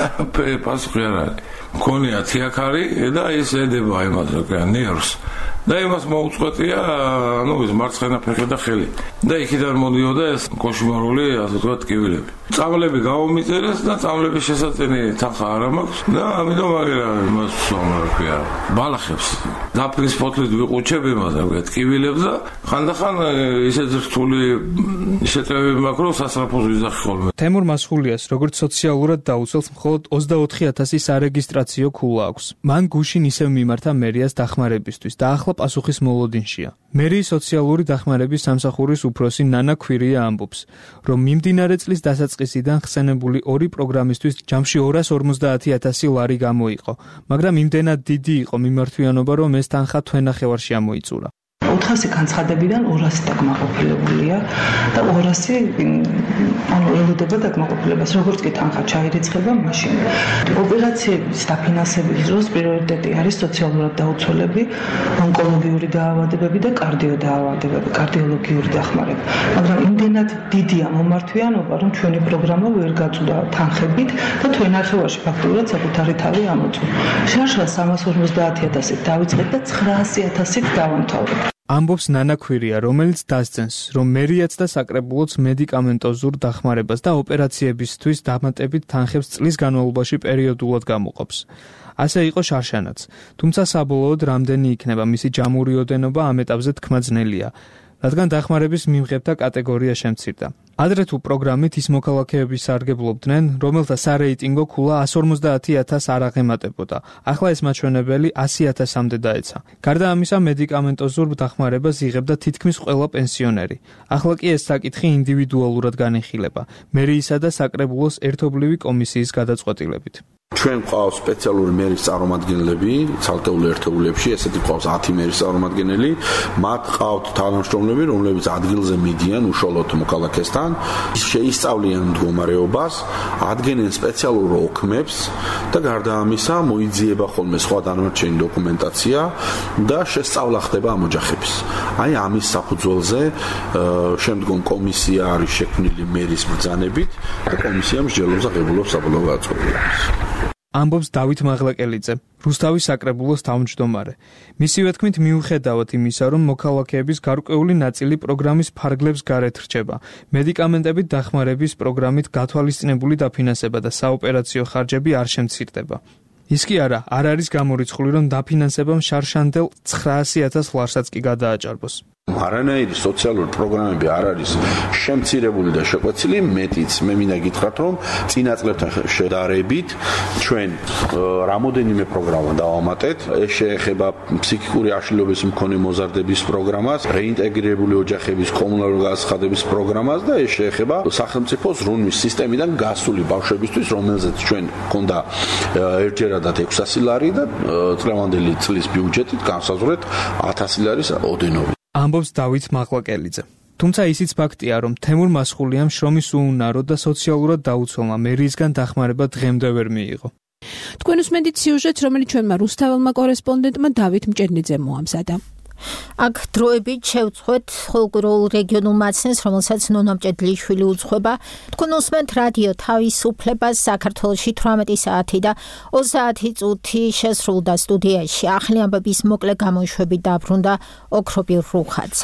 პასუხი არ არის. მქონია თიაქარი და ის ედება იმას, ნერვს. და იმას მოუწყვეტია, ის მარცხენა ფეხი და ხელი. და იქიდან მოდიოდა ეს კოშმარული, ასე ვთქვათ, ტკივილები. წამლები გავომიწერეს და წამლების შესაწენი თანხა არ მაქვს და ამიტომ აღარა იმას ვსვამარქვია. ბალახებს დაფრის ფოთლით ვიყუჩებ იმას, ტკივილებს და ხანდახან ისეთ რთული შეტევები მაქვს, რომ სასწრაფოს ვიზახი ხოლმე. თემურ მასხულიას, როგორც სოციალურად დაუცველს, მხოლოდ 24,000 სარეგისტრაციო ქულა აქვს. მან გუშინ ისევ მიმართა მერიას დახმარებისთვის და ახლა პასუხის მოლოდინშია. მერიის სოციალური დახმარების სამსახურის უფროსი ნანა ქვირია ამბობს, რომ მიმდინარე წლის დასაწყისიდან ხსენებული ორი პროგრამისთვის ჯამში 250,000 ლარი გამოიყო, მაგრამ იმდენად დიდი იყო მიმართვიანობა, რომ ეს თანხა თვენახევარში ამოიწურა. 400 განცხადებიდან 200 დაკმაყოფილებულია და 200 ელოდება დაკმაყოფილებას, როგორც კი თანხა ჩაირიცხება მაშინ. ოპერაციების დაფინანსების დროს პრიორიტეტი არის სოციალურად დაუცველები, ონკოლოგიური დაავადებები და კარდიოდაავადებები, კარდიოლოგიური დახმარება. მაგრამ იმდენად დიდია მომართვიანობა, რომ ჩვენი პროგრამა ვერ გაწვდა თანხებით და თვენახევარში ფაქტობრივად საკუთარი თავი ამოწურა. შარშან 350,000-ით დავიწყეთ და 900,000-ით დავამთავრეთ. ამბობს ნანა ქვირია, რომელიც დასძენს, რომ მერიაც და საკრებულოც მედიკამენტოზურ დახმარებას და ოპერაციებისთვის დამატებით თანხებს წლის განმავლობაში პერიოდულად გამოყოფს. ასე იყო შარშანაც, თუმცა საბოლოოდ რამდენი იქნება მისი ჯამური ოდენობა ამ ეტაპზე თქმა ძნელია, რადგან დახმარების მიმღებთა კატეგორია შემცირდა. ადრე თუ პროგრამით ის მოქალაქეები სარგებლობდნენ, რომელთა სარეიტინგო ქულა 150,000 არ აღემატებოდა. ახლა ეს მაჩვენებელი 100,000-მდე დაეცა. გარდა ამისა, მედიკამენტოზურ დახმარებას იღებდა თითქმის ყველა პენსიონერი. ახლა კი ეს საკითხი ინდივიდუალურად განიხილება, მერიისა და საკრებულოს ერთობლივი კომისიის გადაწყვეტილებით. ჩვენ ყავს სპეციალური მერის წარმომადგენლები ცალკეულ ერთეულებში, ესეთი ყავს 10 მერის წარმომადგენელი, მათ ყავთ თანამშრომლები, რომლებიც ადგილზე მიდიან უშუალოდ მოქალაქესთან, შეისწავლიან მდგომარეობას, ადგენენ სპეციალურ ოქმებს და გარდა ამისა მოიძიება ხოლმე სხვა დანარჩენი დოკუმენტაცია და შესწავლა ხდება ამ ოჯახების. აი ამის საფუძველზე შემდგომ კომისია არის შექმნილი მერის ბრძანებით და კომისია მსჯელობს აღებულობს საბოლოო გადაწყვეტილებას. ამბობს დავით მაღლაკელიძე, რუსთავის საკრებულოს თავმჯდომარე. მისივე თქმით, მიუხედავად იმისა, რომ მოქალაქეების გარკვეული ნაწილი პროგრამის ფარგლებს გარეთ რჩება, მედიკამენტებით დახმარების პროგრამით გათვალისწინებული დაფინანსება და საოპერაციო ხარჯები არ შემცირდება. ის კი არ არის გამორიცხული, რომ დაფინანსებამ შარშანდელ 900,000 ლარსაც კი გადააჭარბოს. არანაირი სოციალური პროგრამები არ არის შემცირებული და შეკვეცილი, მეტიც მე მინდა გითხრათ, რომ წინა წლებთან შედარებით ჩვენ რამოდენიმე პროგრამა დავამატეთ. ეს შეეხება ფსიქიკური აშლილობის მქონე მოზარდების პროგრამას, რეინტეგრირებული ოჯახების კომუნალური განაცხადების პროგრამას და ეს შეეხება სახელმწიფოს რუნვის სისტემიდან გასული ბავშვებისთვის, რომელზეც ჩვენ გქონდა ერთჯერადად 600 ლარი და წლევანდელი წლის ბიუჯეტით განსაზღვრეთ 1000 ლარის ოდენობით. ამბობს დავით მაღლაკელიძე. თუმცა ისიც ფაქტია, რომ თემურ მასხულიამ შრომის უუნარო და სოციალურად დაუცველმა მერიისგან დახმარება დღემდე ვერ მიიღო. თქვენ უსმენთ სიუჟეტს, რომელიც ჩვენმა რუსთაველმა კორესპონდენტმა დავით მჭედლიძემ მოამზადა. აქ დროებით შევწყვეთ ხოლმე რეგიონულ მაცნეს, რომელსაც ნონა მჭედლიშვილი უძღვება. თქვენ უსმენთ რადიო თავისუფლებას საქართველოში 18 საათი და 30 წუთი შესრულდა სტუდიაში. ახალი ამბების მოკლე გამოშვებით დაბრუნდა ოქრობირ რუხაძე.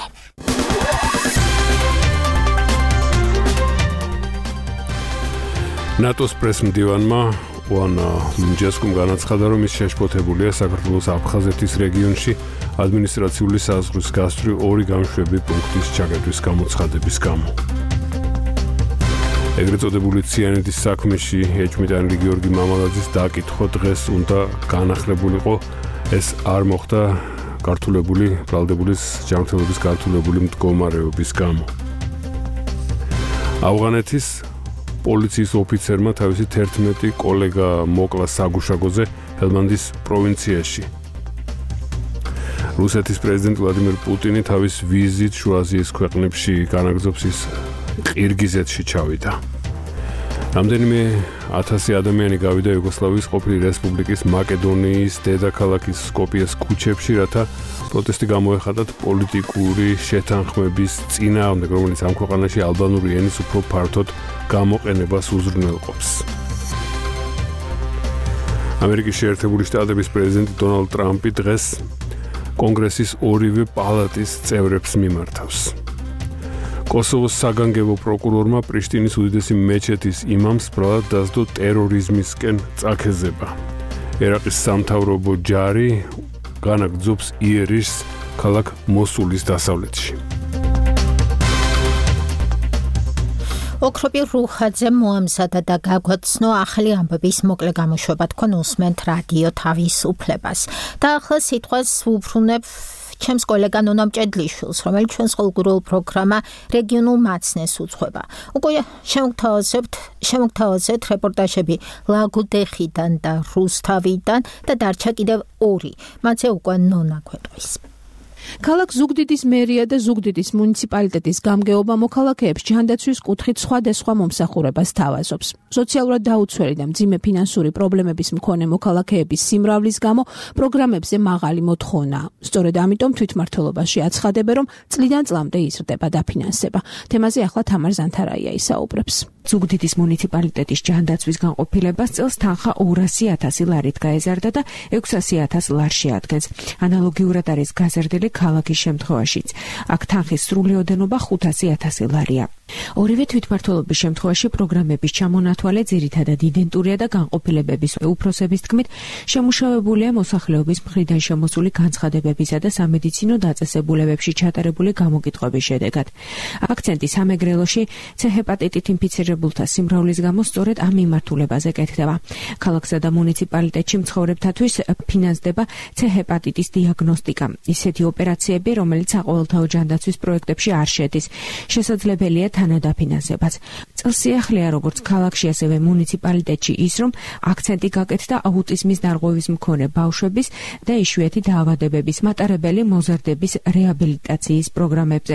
ნატოს პრესმდივანმა უანა მინჯესკუმ განაცხადა, რომ ის შეშფოთებულია საქართველოს აფხაზეთის რეგიონში ადმინისტრაციული საზღვრის გასწვრივ 2 გამშვები პუნქტის ჩაკეტვის გამოცხადების გამო. ეგრეთ წოდებული ციანიდის საქმეში ეჭვმიტანილი გიორგი მამალაძის დაკითხვა დღეს უნდა განახლებულიყო. ეს არ მოხდა გართულებული ბრალდებულის ჯანმრთელობის გართულებული მდგომარეობის გამო. ავღანეთის პოლიციის ოფიცერმა თავისი 11 კოლეგა მოკლა საგუშაგოზე ჰელმანდის პროვინციაში. რუსეთის პრეზიდენტ ვლადიმერ პუტინი თავის ვიზიტს შუა აზიის ქვეყნებში განაგრძობს, ის ყირგიზეთში ჩავიდა. რამდენიმე 1000 ადამიანი გავიდა იუგოსლავიის ყოფილი რესპუბლიკის მაკედონიის დედაქალაქის სკოპიეს ქუჩებში, რათა პროტესტი გამოეხატათ პოლიტიკური შეთანხმების წინააღმდეგ, რომელიც ამ ქვეყანაში ალბანური ენის უფრო ფართოდ გამოყენებას უზრუნველყოფს. ამერიკის შეერთებული შტატების პრეზიდენტი დონალდ ტრამპი დღეს კონგრესის ორივე პალატის წევრებს მიმართავს. კოსოვოს საგანგებო პროკურორმა პრიშტინის უდიდესი მეჩეთის იმამს ბრალად დასდო ტერორიზმისკენ წაქეზება. ერაყის სამთავრობო ჯარი განაგრძობს იერიშს ქალაქ მოსულის დასავლეთში. ოქრობირ რუხაძე მოამზადა და გაგვაცნო ახალი ამბების მოკლე გამოშვება. თქვენ უსმენთ რადიო თავისუფლებას. და ახლა სიტყვას ვუბრუნებ ჩემს კოლეგა ნონა მჭედლიშვილს, რომელიც ჩვენს ყოველგვარულ პროგრამა რეგიონულ მაცნეს უძღვება. უკვე შემოგთავაზებთ რეპორტაჟები ლაგოდეხიდან და რუსთავიდან და დარჩა კიდევ 2. მათზე უკვე ნონა გვეტყვის. ქალაქ ზუგდიდის მერია და ზუგდიდის მუნიციპალიტეტის გამგეობა მოქალაქეებს ჯანდაცვის კუთხით სხვადასხვა მომსახურებას თავაზობს. სოციალურად დაუცველი და მძიმე ფინანსური პრობლემების მქონე მოქალაქეების სიმრავლის გამო პროგრამებზე მაღალი მოთხოვნაა. სწორედ ამიტომ თვითმმართველობაში აცხადებენ, რომ წლიდან წლამდე იზრდება დაფინანსება. თემაზე ახლა თამარ ზანთარაია ისაუბრებს. ზუგდიდის მუნიციპალიტეტის ჯანდაცვის განყოფილებას წელს თანხა 200,000 ლარით გაეზარდა და 600,000 ლარს შეადგენს. ანალოგიურად არის გაზრდილი ქალაქის შემთხვევაშიც. აქ თანხის სრული ოდენობა 500,000 ლარია. ორივე თვითმმართველობის შემთხვევაში პროგრამების ჩამონათვალე ძირითადად იდენტურია და განყოფილებების უფროსების თქმით შემუშავებულია მოსახლეობის მხრიდან შემოსული განცხადებებისა და სამედიცინო დაწესებულებებში ჩატარებული გამოკითხვების შედეგად. აქცენტი სამეგრელოში ცეჰეპატიტით ინფიცირებულთა სიმრავლის გამო სწორედ ამ მიმართულებაზე კეთდება. ქალაქსა და მუნიციპალიტეტში მცხოვრებთათვის ფინანსდება ცეჰეპატიტის დიაგნოსტიკა. ისეთი ოპერაციები, რომელიც საყოველთაო ჯანდაცვის პროექტებში არ შედის, შესაძლებელია თანადაფინანსებაც. წელს სიახლეა როგორც ქალაქში, ასევე მუნიციპალიტეტში ის, რომ აქცენტი გაკეთდა აუტიზმის დარღვევის მქონე ბავშვების და იშვიათი დაავადებების მატარებელი მოზარდების რეაბილიტაციის პროგრამებზე.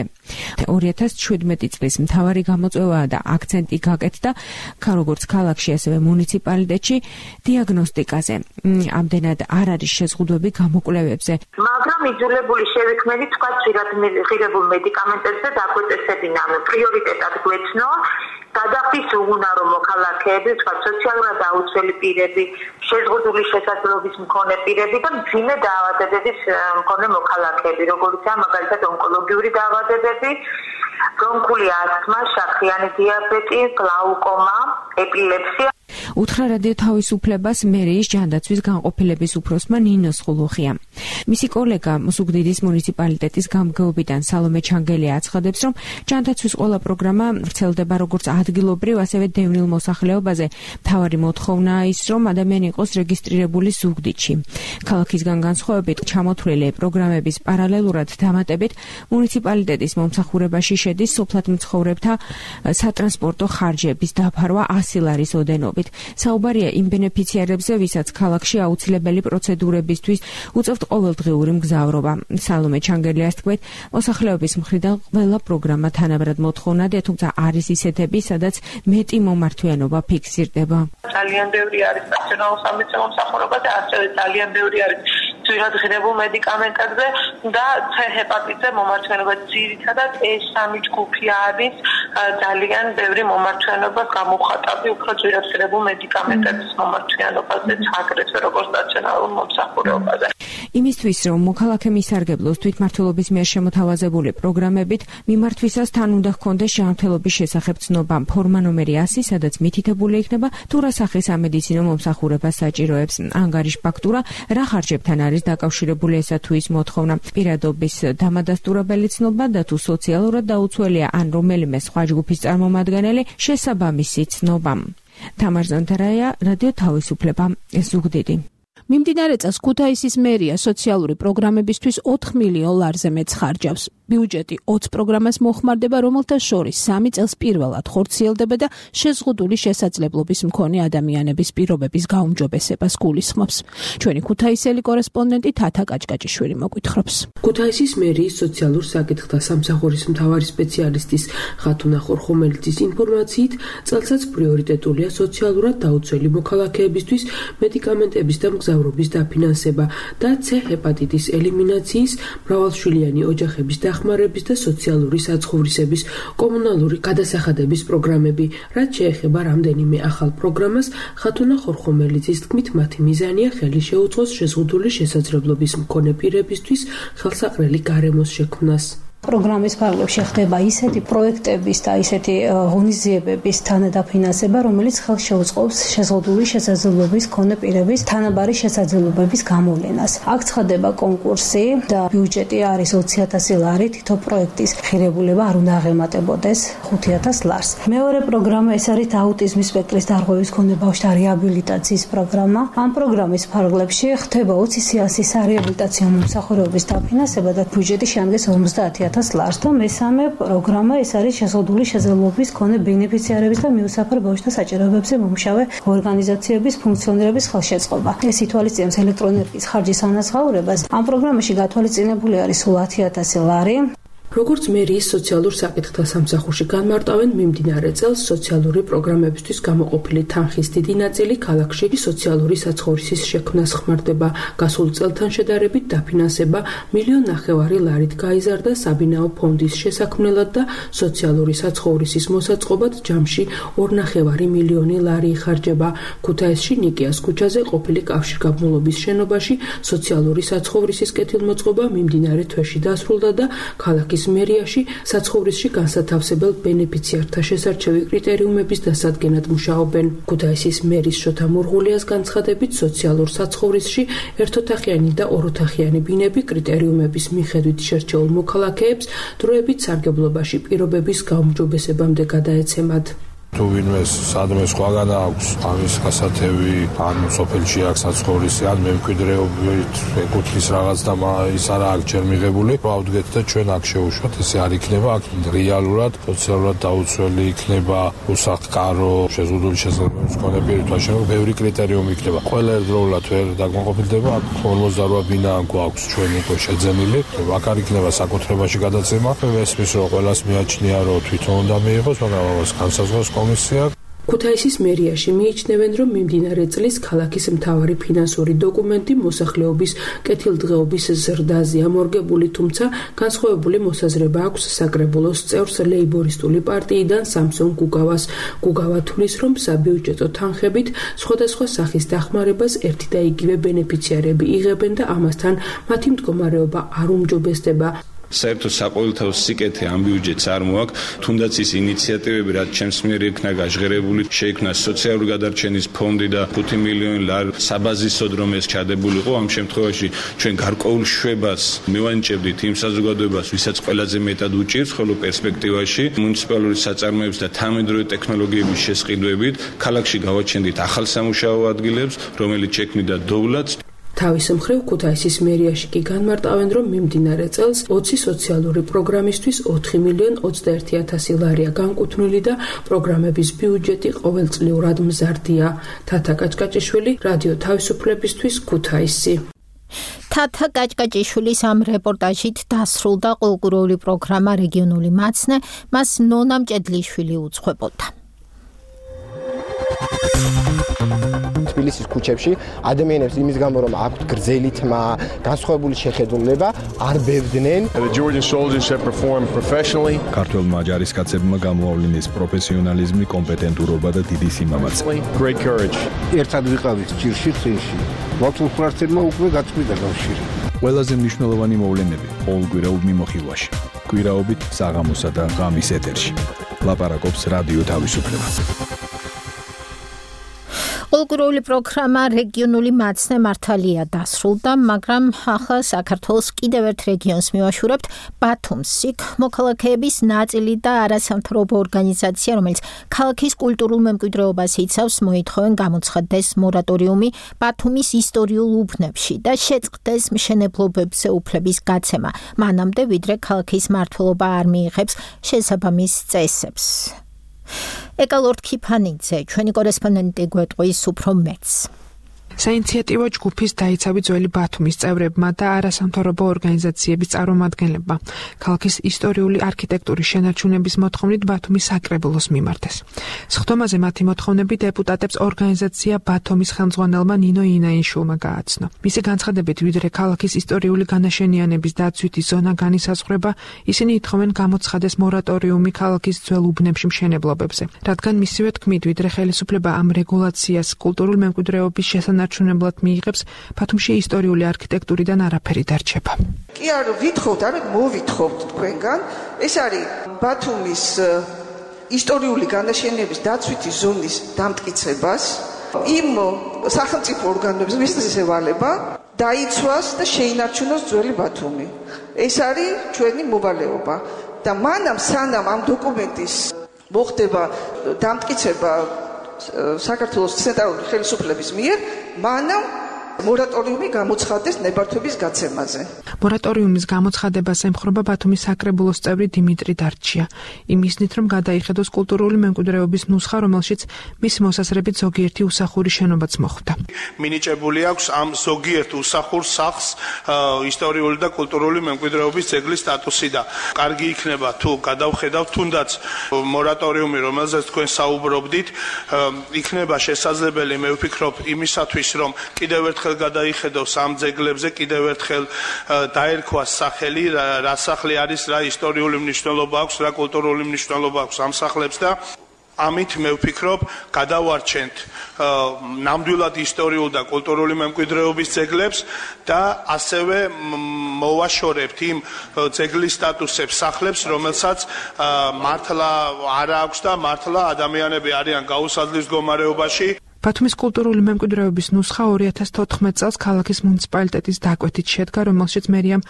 2017 წლის მთავარი გამოწვევაა და აქცენტი გაკეთდა როგორც ქალაქში, ასევე მუნიციპალიტეტში დიაგნოსტიკაზე. ამდენად არ არის შეზღუდვები გამოკვლევებზე. მაგრამ იძულებული შევიქმნით თქვა ღირებულ მედიკამენტებზე დაგვეწესებინა პრიორიტეტად გვეცნო გადახდის უგუნარო მოქალაქეები, თქვა სოციალურად დაუცველი პირები, შეზღუდული შესაძლებლობის მქონე პირები და მძიმე დაავადებების მქონე მოქალაქეები, როგორიცაა მაგალითად ონკოლოგიური დაავადებები, ბრონქული ასთმა, შაქრიანი დიაბეტი, გლაუკომა, ეპილეფსია. უთხრა რადიო თავისუფლებას მერიის ჯანდაცვის განყოფილების უფროსმა ნინო სხულუხია. მისი კოლეგა ზუგდიდის მუნიციპალიტეტის გამგეობიდან სალომე ჩანგელია აცხადებს, რომ ჯანდაცვის ყველა პროგრამა ვრცელდება როგორც ადგილობრივ, ასევე დევნილ მოსახლეობაზე. მთავარი მოთხოვნაა ის, რომ ადამიანი იყოს რეგისტრირებული ზუგდიდში. ქალაქისგან განსხვავებით, ჩამოთვლილი პროგრამების პარალელურად დამატებით მუნიციპალიტეტის მომსახურებაში შედის სოფლად მცხოვრებთა სატრანსპორტო ხარჯების დაფარვა 100 ლარის ოდენობით. საუბარია იმ ბენეფიციარებზე, ვისაც ქალაქში აუცილებელი პროცედურებისთვის უწევთ ყოველდღიური მგზავრობა. სალომე ჩანგელიას თქმით, მოსახლეობის მხრიდან ყველა პროგრამა თანაბრად მოთხოვნადია, თუმცა არის ისეთები, სადაც მეტი მომართვიანობა ფიქსირდება. ძალიან ბევრი არის პერსონალურ სამედიცინო მომსახურება და ასევე ძალიან ბევრი არის ძვირად ღირებულ მედიკამენტებზე და C ჰეპატიტზე მომარჩენობა ძირითადად ეს სამი ჯგუფი არის ძალიან ბევრი მომარჩენობა გამოხატავი უფრო ძვირად ღირებულ მედიკამენტების მომარჩენობაზე აგრეთვე როგორც სტაციონარულ მომსახურებაზე. იმისთვის რომ მოქალაქე მისარგებლოს თვითმმართველობის მიერ შემოთავაზებული პროგრამებით მიმართვისას თან უნდა ჰქონდეს ჯანმრთელობის შესახებ ცნობა ფორმა ნომერი 100 სადაც მითითებული იქნება თუ რა სახის სამედიცინო მომსახურებას საჭიროებს ანგარიშფაქტურა რა ხარჯებთან არის დაკავშირებული ესა თუ ის მოთხოვნა პირადობის დამადასტურებელი ცნობა და თუ სოციალურად დაუცველია ან რომელიმე სხვა ჯგუფის წარმომადგენელი შესაბამისი ცნობა. თამარ ზანთარაია, რადიო თავისუფლება, ზუგდიდი. მიმდინარე წელს ქუთაისის მერია სოციალური პროგრამებისთვის 4 მილიონ ლარზე მეც ხარჯავს. ბიუჯეტი 20 პროგრამას მოხმარდება, რომელთა შორის 3 წელს პირველად ხორციელდება და შეზღუდული შესაძლებლობის მქონე ადამიანების პირობების გაუმჯობესებას გულისხმობს. ჩვენი ქუთაისელი კორესპონდენტი თათა კაჭკაჭიშვილი მოგვითხრობს. ქუთაისის მერიის სოციალურ საკითხთა სამსახურის მთავარი სპეციალისტის ხათუნა ხორხომელიძის ინფორმაციით, წელსაც პრიორიტეტულია სოციალურად დაუცველი მოქალაქეებისთვის მედიკამენტების და მგზავრობის დაფინანსება და C ჰეპატიტის ელიმინაციის, მრავალშვილიანი ოჯახების დახმარების და სოციალური საცხოვრისების კომუნალური გადასახადების პროგრამები. რაც შეეხება რამდენიმე ახალ პროგრამას, ხათუნა ხორხომელიძის თქმით, მათი მიზანია ხელი შეუწყოს შეზღუდული შესაძლებლობის მქონე პირებისთვის ხელსაყრელი გარემოს შექმნას. პროგრამის ფარგლებში ხდება ისეთი პროექტების და ისეთი ღონისძიებების თანადაფინანსება, რომელიც ხელს შეუწყობს შეზღუდული შესაძლებლობის მქონე პირების თანაბარი შესაძლებლობების გამოვლენას. აქ ცხადდება კონკურსი და ბიუჯეტი არის 20,000 ლარი, თითო პროექტის ღირებულება არ უნდა აღემატებოდეს 5,000 ლარს. მეორე პროგრამა ეს არის აუტიზმის სპექტრის დარღვევის მქონე ბავშვთა რეაბილიტაციის პროგრამა. ამ პროგრამის ფარგლებში ხდება 20,000 სარეაბილიტაციო მომსახურების დაფინანსება და ბიუჯეტი შეადგენს 50,000 ლარს და მესამე პროგრამა ეს არის შეზღუდული შესაძლებლობის მქონე ბენეფიციარების და მიუსაფრ ბავშვთა საჭიროებებზე მომუშავე ორგანიზაციების ფუნქციონირების ხელშეწყობა. ეს ითვალისწინებს ელექტროენერგიის ხარჯის ანაზღაურებას. ამ პროგრამაში გათვალისწინებული არის სულ 10,000 ლარი. როგორც მერიის სოციალურ საკითხთა სამსახურში განმარტავენ, მიმდინარე წელს სოციალური პროგრამებისთვის გამოყოფილი თანხის დიდი ნაწილი ქალაქში სოციალური საცხოვრისის შექმნას ხმარდება. გასულ წელთან შედარებით დაფინანსება 1,5 მილიონი ლარით გაიზარდა საბინაო ფონდის შესაქმნელად და სოციალური საცხოვრისის მოსაწყობად ჯამში 2,5 მილიონი ლარი იხარჯება. ქუთაისში ნიკიას ქუჩაზე ყოფილი კავშირგაბმულობის შენობაში სოციალური საცხოვრისის კეთილმოწყობა მიმდინარე თვეში დასრულდა და ქალაქის მერიაში საცხოვრისში განსათავსებელ ბენეფიციართა შესარჩევი კრიტერიუმების დასადგენად მუშაობენ. ქუთაისის მერის შოთა მურღულიას განცხადებით, სოციალურ საცხოვრისში ერთოთახიანი და ოროთახიანი ბინები კრიტერიუმების მიხედვით შერჩეულ მოქალაქეებს დროებით სარგებლობაში პირობების გაუმჯობესებამდე გადაეცემათ. თუ ვინმე სადმე სხვაგან აქვს ამის გასათევი, ან სოფელში აქვს საცხოვრისი, ან მემკვიდრეობით ეკუთვნის რაღაც და ის არა აქვს ჯერ მიღებული, ავდგეთ და ჩვენ აქ შევუშვათ, ესე არ იქნება, აქ რეალურად სოციალურად დაუცველი იქნება, უსახლკარო, შეზღუდული შესაძლებლობის მქონე პირთა შემო ბევრი კრიტერიუმი იქნება. ყველა ერთდროულად ვერ დაკმაყოფილდება, აქ 58 ბინა გვაქვს ჩვენ უკვე შეძენილი, აქ არ იქნება საკუთრებაში გადაცემა, მესმის რომ ყველას მიაჩნია რომ თვითონ უნდა მიიღოს, მაგრამ ამას განსაზღვრავს კომისია. ქუთაისის მერიაში მიიჩნევენ, რომ მიმდინარე წლის ქალაქის მთავარი ფინანსური დოკუმენტი მოსახლეობის კეთილდღეობის ზრდაზეა მორგებული, თუმცა განსხვავებული მოსაზრება აქვს საკრებულოს წევრს ლეიბორისტული პარტიიდან სამსონ გუგავას. გუგავა თვლის, რომ საბიუჯეტო თანხებით სხვადასხვა სახის დახმარებას ერთი და იგივე ბენეფიციარები იღებენ და ამასთან მათი მდგომარეობა არ უმჯობესდება. საერთოდ საყოველთაო სიკეთე ამ ბიუჯეტს არ მოაქვს, თუნდაც ის ინიციატივები, რაც ჩემს მიერ იქნა გაჟღერებული, შეიქმნა სოციალური გადარჩენის ფონდი და 5 მილიონი ლარი საბაზისოდ რომ ეს ჩადებულიყო, ამ შემთხვევაში ჩვენ გარკვეულ შვებას მივანიჭებდით იმ საზოგადოებას, ვისაც ყველაზე მეტად უჭირს, ხოლო პერსპექტივაში მუნიციპალური საწარმოების და თანამედროვე ტექნოლოგიების შესყიდვებით ქალაქში გავაჩენდით ახალ სამუშაო ადგილებს, რომელიც შექმნიდა დოვლათს. თავის მხრივ ქუთაისის მერიაში კი განმარტავენ, რომ მიმდინარე წელს 20 სოციალური პროგრამისთვის 4,21,000 ლარია განკუთვნილი და პროგრამების ბიუჯეტი ყოველწლიურად მზარდია. თათა კაჭკაჭიშვილი, რადიო თავისუფლებისთვის, ქუთაისი. თათა კაჭკაჭიშვილის ამ რეპორტაჟით დასრულდა კულტურული პროგრამა რეგიონული მაცნე, მას ნონა მჭედლიშვილი უძღვებოდა. თბილისის ქუჩებში ადამიანებს იმის გამო რომ აქვთ გრძელი თმა, განსხვავებული შეხედულება, არ ბევდნენ. ქართველმა ჯარისკაცებმა გამოავლინეს პროფესიონალიზმი, კომპეტენტურობა და დიდი სიმამაცე. ერთად ვიყავით ჭირში წინში. ვაკულფრაცებმა უკვე გაწყვიტა კავშირი. ყველაზე მნიშვნელოვანი მოვლენები ყოველკვირეულ მიმოხილვაში. კვირაობით საღამოსა და ღამის ეთერში. ლაპარაკობს რადიო თავისუფლება. ყოველკვირეული პროგრამა რეგიონული მაცნე მართალია დასრულდა, მაგრამ ახლა საქართველოს კიდევ ერთ რეგიონს მივაშურებთ, ბათუმს. იქ მოქალაქეების ნაწილი და არასამთავრობო ორგანიზაცია, რომელიც ქალაქის კულტურულ მემკვიდრეობას იცავს, მოითხოვენ გამოცხადდეს მორატორიუმი ბათუმის ისტორიულ უბნებში და შეწყდეს მშენებლობებზე უფლების გაცემა, მანამდე ვიდრე ქალაქის მმართველობა არ მიიღებს შესაბამის წესებს. ეკალორდ ქიფანიძე, ჩვენი კორესპონდენტი გვეტყვის უფრო მეც. საინიციატივო ჯგუფის დაიცავი ძველი ბათუმის წევრებმა და არასამთავრობო ორგანიზაციების წარმომადგენლებმა ქალაქის ისტორიული არქიტექტურის შენარჩუნების მოთხოვნით ბათუმის საკრებულოს მიმართეს. სხდომაზე მათი მოთხოვნები დეპუტატებს ორგანიზაცია ბათუმის ხელმძღვანელმა ნინო ინაიშვილმა გააცნო. მისი განცხადებით, ვიდრე ქალაქის ისტორიული განაშენიანების დაცვითი ზონა განისაზღვრება, ისინი ითხოვენ გამოცხადეს მორატორიუმი ქალაქის ძველ უბნებში მშენებლობებზე, რადგან მისივე თქმით, ვიდრე ხელისუფლება ამ რეგულაციას კულტურულ მემკვიდრეობის შესანარჩუნებლად მიიღებს, ბათუმში ისტორიული არქიტექტურიდან არაფერი დარჩება. კი არ ვითხოვთ, არამედ მოვითხოვთ თქვენგან, ეს არის ბათუმის ისტორიული განაშენების დაცვითი ზონის დამტკიცებას, იმ სახელმწიფო ორგანოებს მისცეს ევალება დაიცვას და შეინარჩუნოს ძველი ბათუმი. ეს არის ჩვენი მოვალეობა და მანამ სანამ ამ დოკუმენტის მოხდება დამტკიცება საქართველოს ცენტრალური ხელისუფლების მიერ, მანამ მორატორიუმი გამოცხადდეს ნებართვების გაცემაზე. მორატორიუმის გამოცხადებას ემხრობა ბათუმის საკრებულოს წევრი დიმიტრი დარჩია. იმისნით, რომ გადაიხედოს კულტურული მემკვიდრეობის ნუსხა, რომელშიც მისი მოსაზრებით ზოგიერთი უსახური შენობაც მოხვდა. მინიჭებული აქვს ამ ზოგიერთ უსახურ სახლს ისტორიული და კულტურული მემკვიდრეობის ძეგლის სტატუსი და კარგი იქნება თუ გადავხედავთ თუნდაც მორატორიუმი, რომელზეც თქვენ საუბრობდით, იქნება შესაძლებელი, მე ვფიქრობ, იმისათვის, რომ კიდევ ერთხელ გადაიხედოს ამ ძეგლებზე, კიდევ ერთხელ დაერქვას სახელი, რა სახლი არის, რა ისტორიული მნიშვნელობა აქვს, რა კულტურული მნიშვნელობა აქვს ამ სახლებს და ამით მე ვფიქრობ, გადავარჩენთ ნამდვილად ისტორიულ და კულტურული მემკვიდრეობის ძეგლებს და ასევე მოვაშორებთ იმ ძეგლის სტატუსებს სახლებს, რომელსაც მართლა არ აქვს და მართლა ადამიანები არიან გაუსაძლის მდგომარეობაში. ბათუმის კულტურული მემკვიდრეობის ნუსხა 2014 წელს ქალაქის მუნიციპალიტეტის დაკვეთით შედგა, რომელშიც მერიამ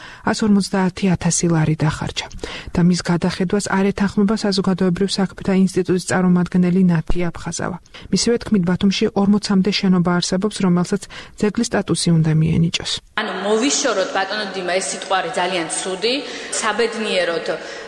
150,000 ლარი დახარჯა და მის გადახედვას არ ეთანხმება საზოგადოებრივ საქმეთა ინსტიტუტის წარმომადგენელი ნათი აფხაზავა. მისივე თქმით, ბათუმში 40-მდე შენობა არსებობს, რომელსაც ძეგლის სტატუსი უნდა მიენიჭოს. ანუ მოვიშოროთ ბატონო დიმა, ეს სიტყვა არის ძალიან ცუდი, საბედნიეროდ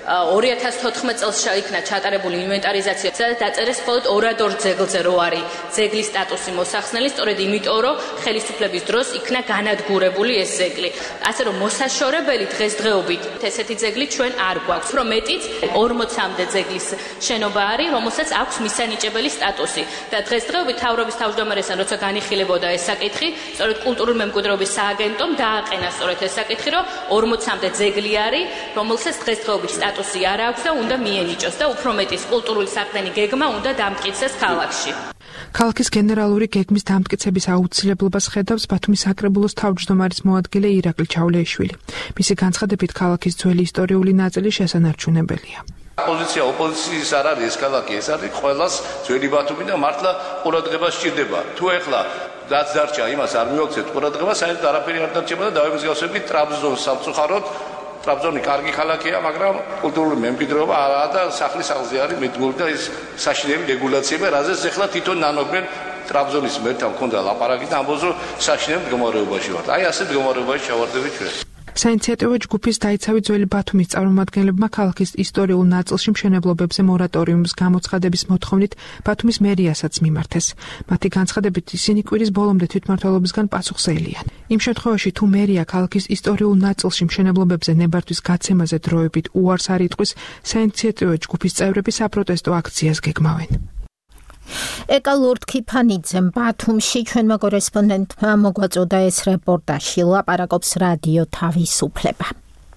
2014 წელს იქნა ჩატარებული ინვენტარიზაცია, სადაც დაწერეს მხოლოდ ორადორ ძეგლზე რო არის ძეგლის სტატუსი მოსახსნელი, სწორედ იმიტომ, რომ ხელისუფლების დროს იქნა განადგურებული ეს ძეგლი. ასე რომ მოსაშორებელი დღესდღეობით ესეთი ძეგლი ჩვენ არ გვაქვს. უფრო მეტიც 40-მდე ძეგლის შენობა არის, რომელსაც აქვს მისანიჭებელი სტატუსი. და დღესდღეობით თავრობის თავმჯდომარესთან როცა განიხილებოდა ეს საკითხი, სწორედ კულტურული მემკვიდრეობის სააგენტომ დააყენა სწორედ ეს საკითხი, რომ 40-მდე ძეგლი არის, რომელსაც დღესდღეობით სტატუსი არ აქვს და უნდა მიენიჭოს და უფრო მეტის კულტურული საყრდენი გეგმა უნდა დამტკიცდეს ქალაქში. ქალაქის გენერალური გეგმის დამტკიცების აუცილებლობას ხედავს ბათუმის საკრებულოს თავმჯდომარის მოადგილე ირაკლი ჩავლეიშვილი. მისი განცხადებით, ქალაქის ძველი ისტორიული ნაწილი შესანარჩუნებელია. ოპოზიცია ოპოზიციის არ არის ეს ქალაქი, ეს არის ყველას ძველი ბათუმი და მართლა ყურადღება სჭირდება. თუ ეხლა რაც დარჩა, იმას არ მივაქცევთ ყურადღება, საერთოდ არაფერი არ დარჩება და დავემსგავსებით ტრაბზონს სამწუხაროდ. ტრაბზონი კარგი ქალაქია, მაგრამ კულტურული მემკვიდრეობა არაა და სახლის აღზე არის მიდგმული და ეს საშინელი რეგულაციები, რაზეც ეხლა თვითონ ნანობენ ტრაბზონის მერთან მქონდა ლაპარაკი და ამბობს, რომ საშინელ მდგომარეობაში ვართ. აი ასე მდგომარეობაში ჩავარდებით ჩვენ. საინიციატივო ჯგუფის დაიცავი ძველი ბათუმის წარმომადგენლებმა ქალაქის ისტორიულ ნაწილში მშენებლობებზე მორატორიუმის გამოცხადების მოთხოვნით ბათუმის მერიასაც მიმართეს. მათი განცხადებით, ისინი კვირის ბოლომდე თვითმმართველობისგან პასუხზეელიან. იმ შემთხვევაში, თუ მერია ქალაქის ისტორიულ ნაწილში მშენებლობებზე ნებართვის გაცემაზე დროებით უარს არ იტყვის, საინიციატივო ჯგუფის წევრები საპროტესტო აქციას გეგმავენ. ეკა ლორდ ქიფანიძემ ბათუმში ჩვენმა კორესპონდენტმა მოგვაწოდა ეს რეპორტაჟი, ლაპარაკობს რადიო თავისუფლება.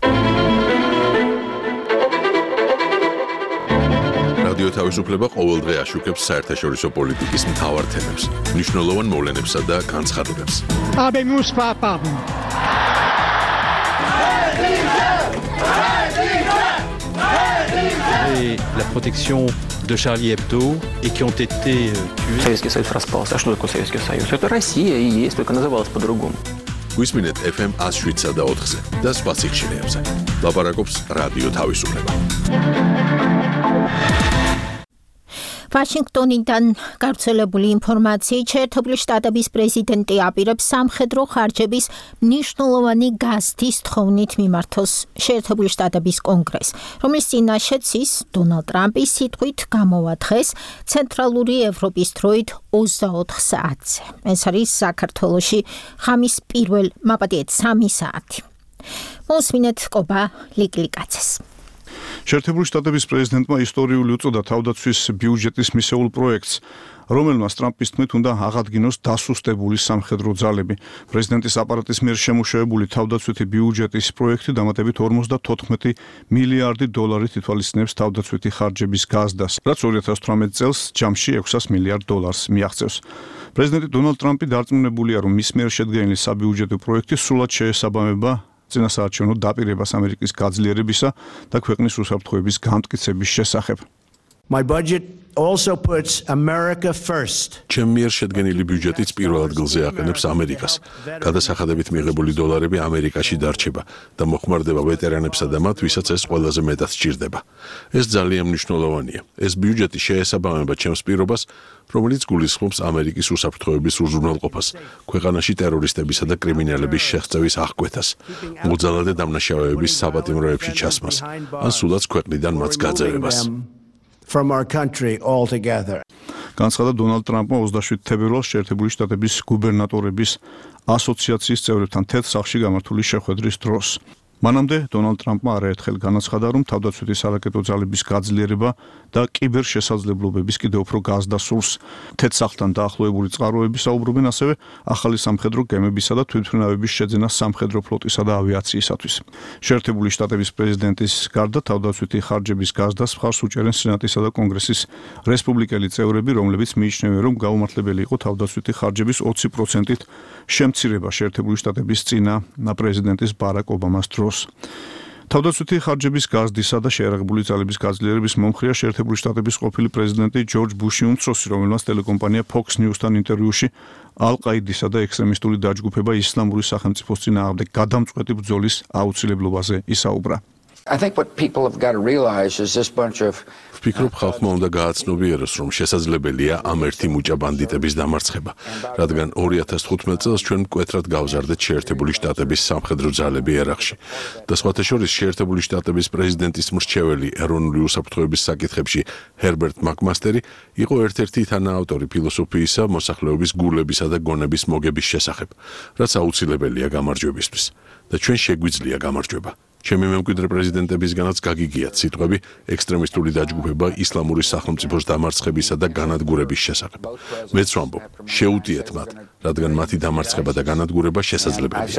რადიო თავისუფლება ყოველდღე აშუქებს საერთაშორისო პოლიტიკის მთავარ თემებს, მნიშვნელოვან მოვლენებსა და განცხადებებს. Habemus papam. Et la protection de Charlie Hebdo et qui ont été tués. Советский Союз распался. А что такое Советский Союз? Это Россия и есть, только называлась по-другому. გვისმინეთ FM 107 და 4-ზე და სხვა სიხშირეებზე. ლაპარაკობს რადიო თავისუფლება. ვაშინგტონიდან გავრცელებული ინფორმაციით შეერთებული შტატების პრეზიდენტი აპირებს სამხედრო ხარჯების მნიშვნელოვანი გაზრდის თხოვნით მიმართოს შეერთებული შტატების კონგრესს, რომლის წინაშეც ის დონალდ ტრამპის სიტყვით გამოვა დღეს ცენტრალური ევროპის დროით 24 საათზე. ეს არის საქართველოში ღამის პირველ მაპატიეთ 3 საათი. მოსმინეთ კობა ლიკლიკაცეს. შეერთებული შტატების პრეზიდენტმა ისტორიული უწოდა თავდაცვის ბიუჯეტის მისეულ პროექტს, რომელმაც ტრამპის თქმით უნდა აღადგინოს დასუსტებული სამხედრო ძალები. პრეზიდენტის აპარატის მიერ შემუშავებული თავდაცვითი ბიუჯეტის პროექტი დამატებით 54 მილიარდი დოლარით ითვალისწინებს თავდაცვითი ხარჯების გაზრდას, რაც 2018 წელს ჯამში 600 მილიარდ დოლარს მიაღწევს. პრეზიდენტი დონალდ ტრამპი დარწმუნებულია, რომ მის მიერ შედგენილი საბიუჯეტო პროექტი სრულად შეესაბამება წინასაარჩევნო დაპირებას ამერიკის გაძლიერებისა და ქვეყნის უსაფრთხოების განმტკიცების შესახებ. My budget also puts America first. ჩემ მიერ შედგენილი ბიუჯეტიც პირველ ადგილზე აყენებს ამერიკას. გადასახადებით მიღებული დოლარები ამერიკაში დარჩება და მოხმარდება ვეტერანებსა და მათ, ვისაც ეს ყველაზე მეტად სჭირდება. ეს ძალიან მნიშვნელოვანია. ეს ბიუჯეტი შეესაბამება ჩემს პირობას, რომელიც გულისხმობს ამერიკის უსაფრთხოების უზრუნველყოფას, ქვეყანაში ტერორისტებისა და კრიმინალების შეღწევის აღკვეთას, მოძალადე დამნაშავეების საპატიმროებში ჩასმას, ან სულაც ქვეყნიდან მათ გაძევებას. From our country altogether. განცხადა დონალდ ტრამპმა 27 თებერვალს შეერთებული შტატების გუბერნატორების ასოციაციის წევრებთან თეთრ სახლში გამართული შეხვედრის დროს. მანამდე დონალდ ტრამპმა არაერთხელ განაცხადა, რომ თავდაცვითი სარაკეტო ძალების გაძლიერება და კიბერშესაძლებლობების კიდევ უფრო გაზრდასურს. თეთრ სახლთან დაახლოებული წყაროები საუბრობენ ასევე ახალი სამხედრო გემებისა და თვითმფრინავების შეძენას სამხედრო ფლოტისა და ავიაციისათვის. შეერთებული შტატების პრეზიდენტის გარდა თავდაცვითი ხარჯების გაზრდას მხარს უჭერენ სენატისა და კონგრესის რესპუბლიკელი წევრები, რომლებიც მიიჩნევენ, რომ გაუმართლებელი იყო თავდაცვითი ხარჯების 20%-ით შემცირება შეერთებული შტატების წინა პრეზიდენტის ბარაკ ობამას დროს. თავდაცვითი ხარჯების გაზრდისა და შეიარაღებული ძალების გაძლიერების მომხრეა შეერთებული შტატების ყოფილი პრეზიდენტი ჯორჯ ბუში უმცროსი, რომელმაც ტელეკომპანია Fox News-თან ინტერვიუში ალ-ყაიდისა და ექსტრემისტული დაჯგუფება ისლამური სახელმწიფოს წინააღმდეგ გადამწყვეტი ბრძოლის აუცილებლობაზე ისაუბრა. I think what people have got to realize is this bunch of ვფიქრობ, ხალხმა უნდა გააცნობიეროს, რომ შესაძლებელია ამ ერთი მუჭა ბანდიტების დამარცხება, რადგან 2015 წელს ჩვენ მკვეთრად გავზარდეთ შეერთებული შტატების სამხედრო ძალები ერაყში. და სხვათა შორის შეერთებული შტატების პრეზიდენტის მრჩეველი ეროვნული უსაფრთხოების საკითხებში ჰერბერტ მაკმასტერი იყო ერთ-ერთი თანაავტორი ფილოსოფიისა მოსახლეობის გულებისა და გონების მოგების შესახებ, რაც აუცილებელია გამარჯვებისთვის და ჩვენ შეგვიძლია გამარჯვება. ჩემი მემკვიდრე პრეზიდენტებისგანაც გაგიგიათ სიტყვები ექსტრემისტული დაჯგუფება ისლამური სახელმწიფოს დამარცხებისა და განადგურების შესახებ. მეც ვამბობ, შეუტიეთ მათ, რადგან მათი დამარცხება და განადგურება შესაძლებელია.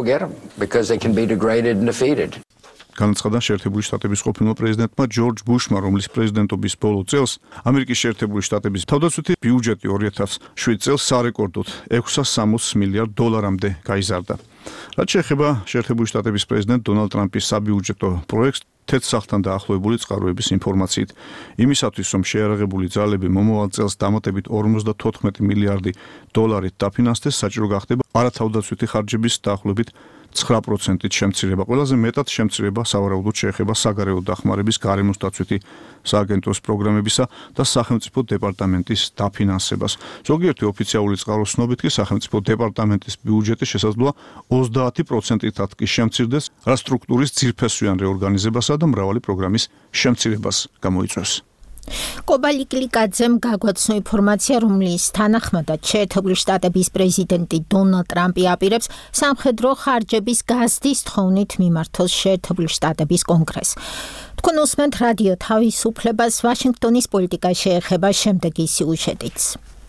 განაცხადა შეერთებული შტატების ყოფილმა პრეზიდენტმა ჯორჯ ბუშმა, რომლის პრეზიდენტობის ბოლო წელს ამერიკის შეერთებული შტატების თავდაცვითი ბიუჯეტი 2007 წელს სარეკორდოდ 660 მილიარდ დოლარამდე გაიზარდა. რაც შეეხება შეერთებული შტატების პრეზიდენტ დონალდ ტრამპის საბიუჯეტო პროექტს, თეთრ სახლთან დაახლოებული წყაროების ინფორმაციით, იმისათვის, რომ შეიარაღებული ძალები მომავალ წელს დამატებით 54 მილიარდი დოლარით დაფინანსდეს, საჭირო გახდება არათავდაცვითი ხარჯების დაახლოებით 9%-ით შემცირება. ყველაზე მეტად შემცირება სავარაუდოდ შეეხება საგარეო დახმარების გარემოსდაცვითი სააგენტოს პროგრამებისა და სახელმწიფო დეპარტამენტის დაფინანსებას. ზოგიერთი ოფიციალური წყაროს ცნობით კი სახელმწიფო დეპარტამენტის ბიუჯეტი შესაძლოა 30%-ით კი შემცირდეს, რაც სტრუქტურის ძირფესვიან რეორგანიზებასა და მრავალი პროგრამის შემცირებას გამოიწვევს. კობა ლიკლიკაძემ გაგვაცნო ინფორმაცია, რომლის თანახმადაც შეერთებული შტატების პრეზიდენტი დონალდ ტრამპი აპირებს სამხედრო ხარჯების გაზრდის თხოვნით მიმართოს შეერთებული შტატების კონგრესს. თქვენ უსმენთ რადიო თავისუფლებას, ვაშინგტონის პოლიტიკა შეეხება შემდეგი სიუჟეტიც.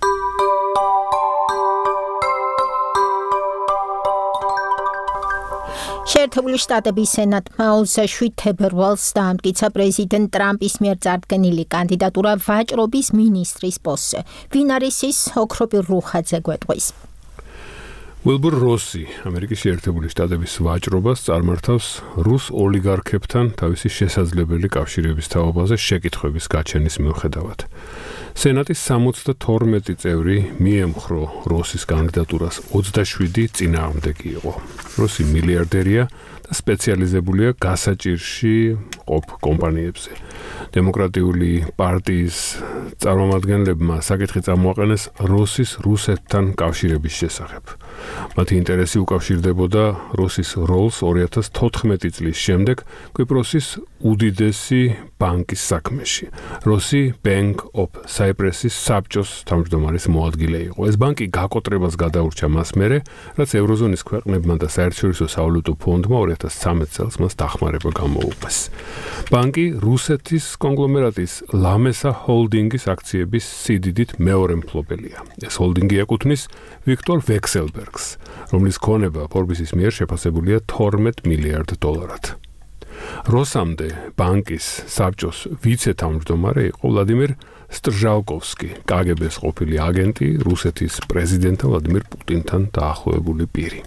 შეერთებული შტატების სენატმა 27 თებერვალს დაამტკიცა პრეზიდენტ ტრამპის მიერ წარდგენილი კანდიდატურა ვაჭრობის მინისტრის პოსტზე. ვინ არის ის? ოქროპირ რუხაძე გვეტყვის. ვილბურ როსი ამერიკის შეერთებული შტატების ვაჭრობას წარმართავს რუს ოლიგარქებთან თავისი შესაძლებელი კავშირების თაობაზე შეკითხვების გაჩენის მიუხედავად. სენატის 72 წევრი მიემხრო როსის კანდიდატურას 27 წინააღმდეგი იყო. როსი მილიარდერია და სპეციალიზებულია გასაჭირში ყოფ კომპანიებზე. დემოკრატიული პარტიის წარმომადგენლებმა საკითხი წამოაყენეს როსის რუსეთთან კავშირების შესახებ. მათი ინტერესი უკავშირდებოდა როსის როლს 2014 წლის შემდეგ კვიპროსის უდიდესი ბანკის საქმეში. როსი Bank of Cyprus-ის საბჭოს თავმჯდომარის მოადგილე იყო. ეს ბანკი გაკოტრებას გადაურჩა მას მერე, რაც ევროზონის ქვეყნებმა და საერთაშორისო სავალუტო ფონდმა 2013 წელს მას დახმარება გამოუყეს. ბანკი რუსეთის კონგლომერატის ლამესა ჰოლდინგის აქციების სიდიდით მეორე მფლობელია. ეს ჰოლდინგი ეკუთვნის ვიქტორ ვექსელბერგს, რომლის ქონება ფორბისის მიერ შეფასებულია $12 მილიარდ. როსამდე ბანკის საბჭოს ვიცე-თავმჯდომარე იყო ვლადიმერ სტრჟალკოვსკი, კგბ-ს ყოფილი აგენტი, რუსეთის პრეზიდენტ ვლადიმერ პუტინთან დაახლოებული პირი.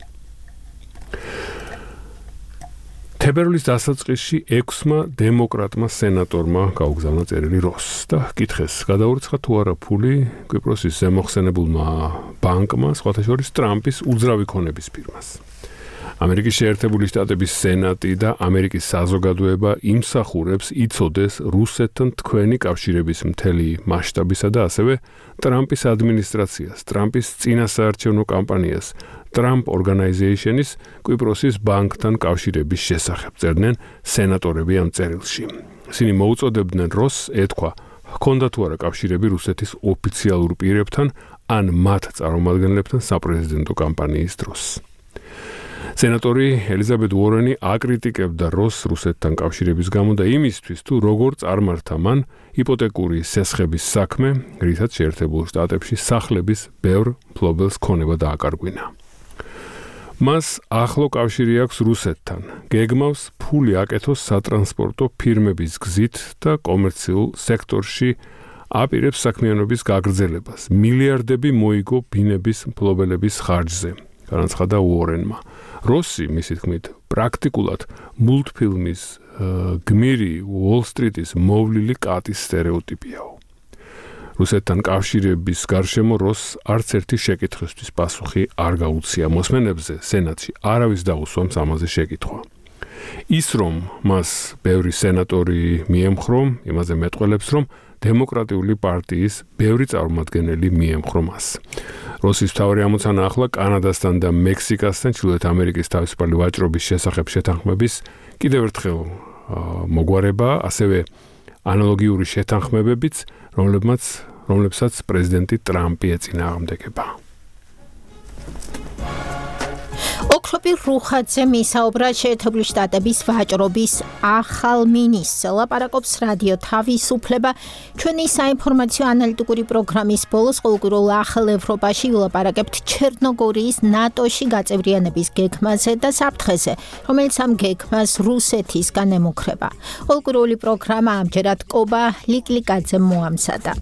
თებერვლის დასაწყისში 6-მა დემოკრატმა სენატორმა გაუგზავნა წერილი როსს და კითხეს, გადაურიცხა თუ არა ფული კვიპროსის ზემოხსენებულმა ბანკმა, სხვათა შორის ტრამპის უძრავი ქონების ფირმას. ამერიკის შეერთებული შტატების სენატი და ამერიკის საზოგადოება იმსახურებს იცოდეს რუსეთთან თქვენი კავშირების მთელი მასშტაბისა და ასევე ტრამპის ადმინისტრაციას, ტრამპის წინასაარჩევნო კამპანიას, Trump Organization-ის კვიპროსის ბანკთან კავშირების შესახებ წერდნენ სენატორები ამ წერილში. ისინი მოუწოდებდნენ როსს ეთქვა, ჰქონდა თუ არა კავშირები რუსეთის ოფიციალურ პირებთან ან მათ წარმომადგენლებთან საპრეზიდენტო კამპანიის დროს. სენატორი ელიზაბეთ უორენი აკრიტიკებდა როსს რუსეთთან კავშირების გამო და იმისთვის, თუ როგორ წარმართა მან იპოტეკური სესხების საქმე, რითაც შეერთებულ შტატებში სახლების ბევრ მფლობელს ქონება დააკარგვინა. მას ახლო კავშირი აქვს რუსეთთან. გეგმავს ფული აკეთოს სატრანსპორტო ფირმების გზით და კომერციულ სექტორში აპირებს საქმიანობის გაგრძელებას. მილიარდები მოიგო ბინების მფლობელების ხარჯზე, განაცხადა უორენმა. როსი, მისი თქმით, პრაქტიკულად მულტფილმის გმირი უოლ-სტრიტის მოვლილი კატის სტერეოტიპიაო. რუსეთთან კავშირების გარშემო როსს არც ერთი შეკითხვისთვის პასუხი არ გაუწია. მოსმენებზე სენატში არავის დაუსვამს ამაზე შეკითხვა. ის რომ მას ბევრი სენატორი მიემხრო, იმაზე მეტყველებს, რომ დემოკრატიული პარტიის ბევრი წარმომადგენელი მიემხრო მას. როსის მთავარი ამოცანა ახლა კანადასთან და მექსიკასთან ჩრდილოეთ ამერიკის თავისუფალი ვაჭრობის შესახებ შეთანხმების კიდევ ერთხელ მოგვარება, ასევე ანალოგიური შეთანხმებებიც, რომლებსაც პრეზიდენტი ტრამპი ეწინააღმდეგება. ოქროპირ რუხაძე მისაუბრა შეერთებული შტატების ვაჭრობის ახალ მინისტრს, ლაპარაკობს რადიო თავისუფლება. ჩვენი საინფორმაციო ანალიტიკური პროგრამის ბოლოს ყოველკვირულ ახალ ევროპაში ვილაპარაკებთ ჩერნოგორიის ნატოში გაწევრიანების გეგმაზე და საფრთხეზე, რომელიც ამ გეგმას რუსეთისგან ემუქრება. ყოველკვირული პროგრამა ამჯერად კობა ლიკლიკაძემ მოამზადა.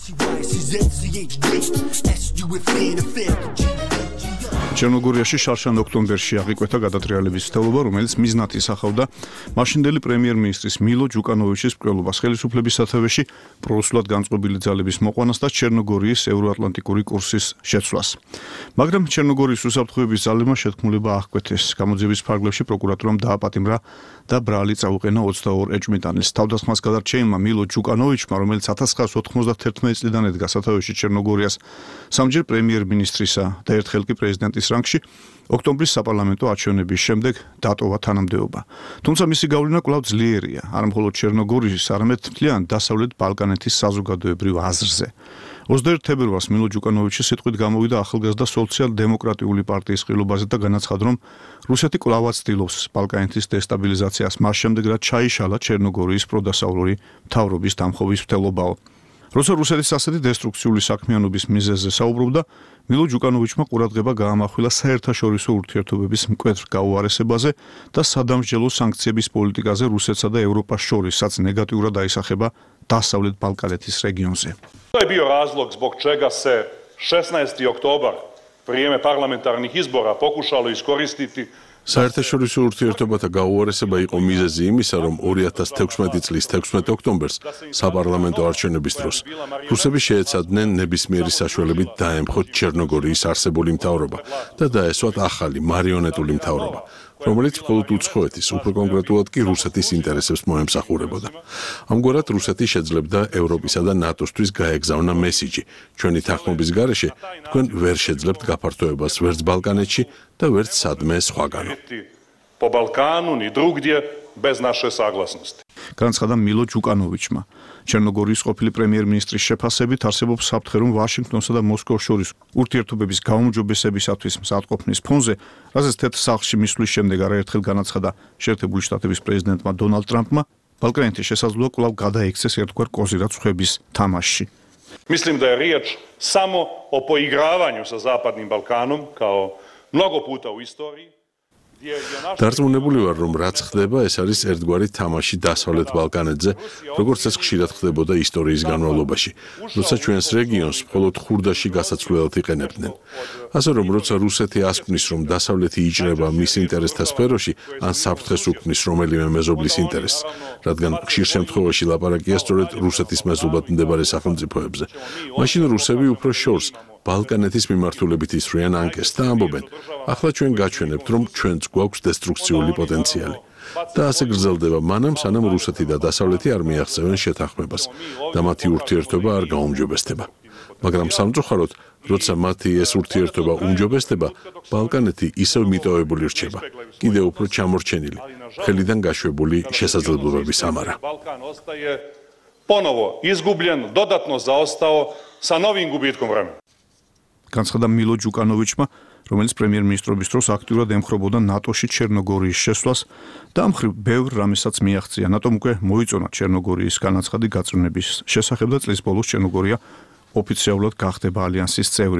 ჩერნოგორიაში შარშან ოქტომბერში აღიკვეთა გადატრიალების ცდელობა, რომელიც მიზნად ისახავდა მაშინდელი პრემიერ-მინისტრის მილო ჯუკანოვიჩის მკვლელობას ხელისუფლების სათავეში პრორუსულად განწყობილი ძალების მოყვანას და ჩერნოგორიის ევროატლანტიკური კურსის შეცვლას. მაგრამ ჩერნოგორიის უსაფრთხოების ძალებმა შეთქმულება აღკვეთეს. გამოძიების ფარგლებში პროკურატურამ დააპატიმრა და ბრალი წაუყენა 22 ეჭვმიტანილს. თავდასხმას გადარჩენილმა მილო ჯუკანოვიჩმა, რომელიც 1991 წლიდან ედგა სათავეში ჩერნოგორიას, სამჯერ პრემიერ-მინისტრისა და ერთხელ კი პრეზიდენტის პარტიის რანგში ოქტომბრის საპარლამენტო არჩევნების შემდეგ დატოვა თანამდებობა. თუმცა მისი გავლენა კვლავ ძლიერია, არა მხოლოდ ჩერნოგორიის, არამედ მთლიან დასავლეთ ბალკანეთის საზოგადოებრივ აზრზე. 21 თებერვალს მილო ჯუკანოვიჩი სიტყვით გამოვიდა ახალგაზრდა სოციალ-დემოკრატიული პარტიის ყრილობაზე და განაცხადა, რომ რუსეთი კვლავ ცდილობს ბალკანეთის დესტაბილიზაციას, მას შემდეგ რაც ჩაიშალა ჩერნოგორიის პროდასავლური მთავრობის დამხობის მცდელობაო. როცა რუსეთის ასეთი დესტრუქციული საქმიანობის მიზეზზე საუბრობდა, მილო ჯუკანოვიჩმა ყურადღება გაამახვილა საერთაშორისო ურთიერთობების მკვეთრ გაუარესებაზე და სადამსჯელო სანქციების პოლიტიკაზე რუსეთსა და ევროპას შორის, რაც ნეგატიურად აისახება დასავლეთ ბალკანეთის რეგიონზე. To je bio razlog zbog čega se 16. oktobar, vrijeme parlamentarnih izbora, pokušalo iskoristiti საერთაშორისო ურთიერთობათა გაუარესება იყო მიზეზი იმისა, რომ 2016 წლის 16 ოქტომბერს საპარლამენტო არჩევნების დროს რუსები შეეცადნენ ნებისმიერი საშუალებით დაემხოთ ჩერნოგორიის არსებული მთავრობა და დაესვათ ახალი მარიონეტული მთავრობა, რომელიც მხოლოდ უცხოეთის, უფრო კონკრეტულად კი რუსეთის ინტერესებს მოემსახურებოდა. ამგვარად რუსეთი შეძლებდა ევროპისა და ნატოსთვის გაეგზავნა მესიჯი: ჩვენი თანხმობის გარეშე თქვენ ვერ შეძლებთ გაფართოებას ვერც ბალკანეთში და ვერც სადმე სხვაგანო. po Balkanu ni drugdje bez naše saglasnosti. განაცხადა მილო ჯუკანოვიჩმა. ჩერნოგორიის ყოფილი პრემიერ-მინისტრის შეფასებით არსებობს საფრთხე, რომ ვაშინგტონსა და მოსკოვს შორის ურთიერთობების გაუმჯობესებისათვის მზადყოფნის ფონზე, რაზეც თეთრ სახლში მისვლის შემდეგ არაერთხელ განაცხადა შეერთებული შტატების პრეზიდენტმა დონალდ ტრამპმა, ბალკანეთის შესაძლოა კვლავ გადაექცეს ერთგვარ კოზირად ხვების თამაშში. Mislim da je riječ samo o poigravanju sa Zapadnim Balkanom kao mnogo puta u istoriji. დარწმუნებული ვარ, რომ რაც ხდება, ეს არის ერთგვარი თამაში დასავლეთ ბალკანეთზე, როგორც ეს ხშირად ხდებოდა ისტორიის განმავლობაში, როცა ჩვენს რეგიონს მხოლოდ ხურდაში გასაცვლელად იყენებდნენ. ასე რომ, როცა რუსეთი ასკვნის, რომ დასავლეთი იჭრება მის ინტერესთა სფეროში, ან საფრთხეს უქმნის რომელიმე მეზობლის ინტერესს, რადგან ხშირ შემთხვევაში ლაპარაკია სწორედ რუსეთის მეზობლად მდებარე სახელმწიფოებზე, მაშინ რუსები უფრო შორს ბალკანეთის მიმართულებით ისვრიან ანკეს და ამბობენ: ახლა ჩვენ გაჩვენებთ, რომ ჩვენც გვაქვს დესტრუქციული პოტენციალი. და ასე გრძელდება მანამ, სანამ რუსეთი და დასავლეთი არ მიაღწევენ შეთანხმებას და მათი ურთიერთობა არ გაუმჯობესდება. მაგრამ სამწუხაროდ, როცა მათი ეს ურთიერთობა უმჯობესდება, ბალკანეთი ისევ მიტოვებული რჩება, კიდევ უფრო ჩამორჩენილი, ხელიდან გაშვებული შესაძლებლობების ამარა. Ponovo izgubljen, dodatno zaostao sa novim gubitkom vremena. განაცხადა მილო ჯუკანოვიჩმა, რომელიც პრემიერ-მინისტრობის დროს აქტიურად ემხრობოდა ნატოში ჩერნოგორიის შესვლას და ამ მხრივ ბევრ რამესაც მიაღწია. ნატომ უკვე მოიწონა ჩერნოგორიის განაცხადი გაწვრთნების შესახებ და წლის ბოლოს ჩერნოგორია ოფიციალურად გახდება ალიანსის წევრი.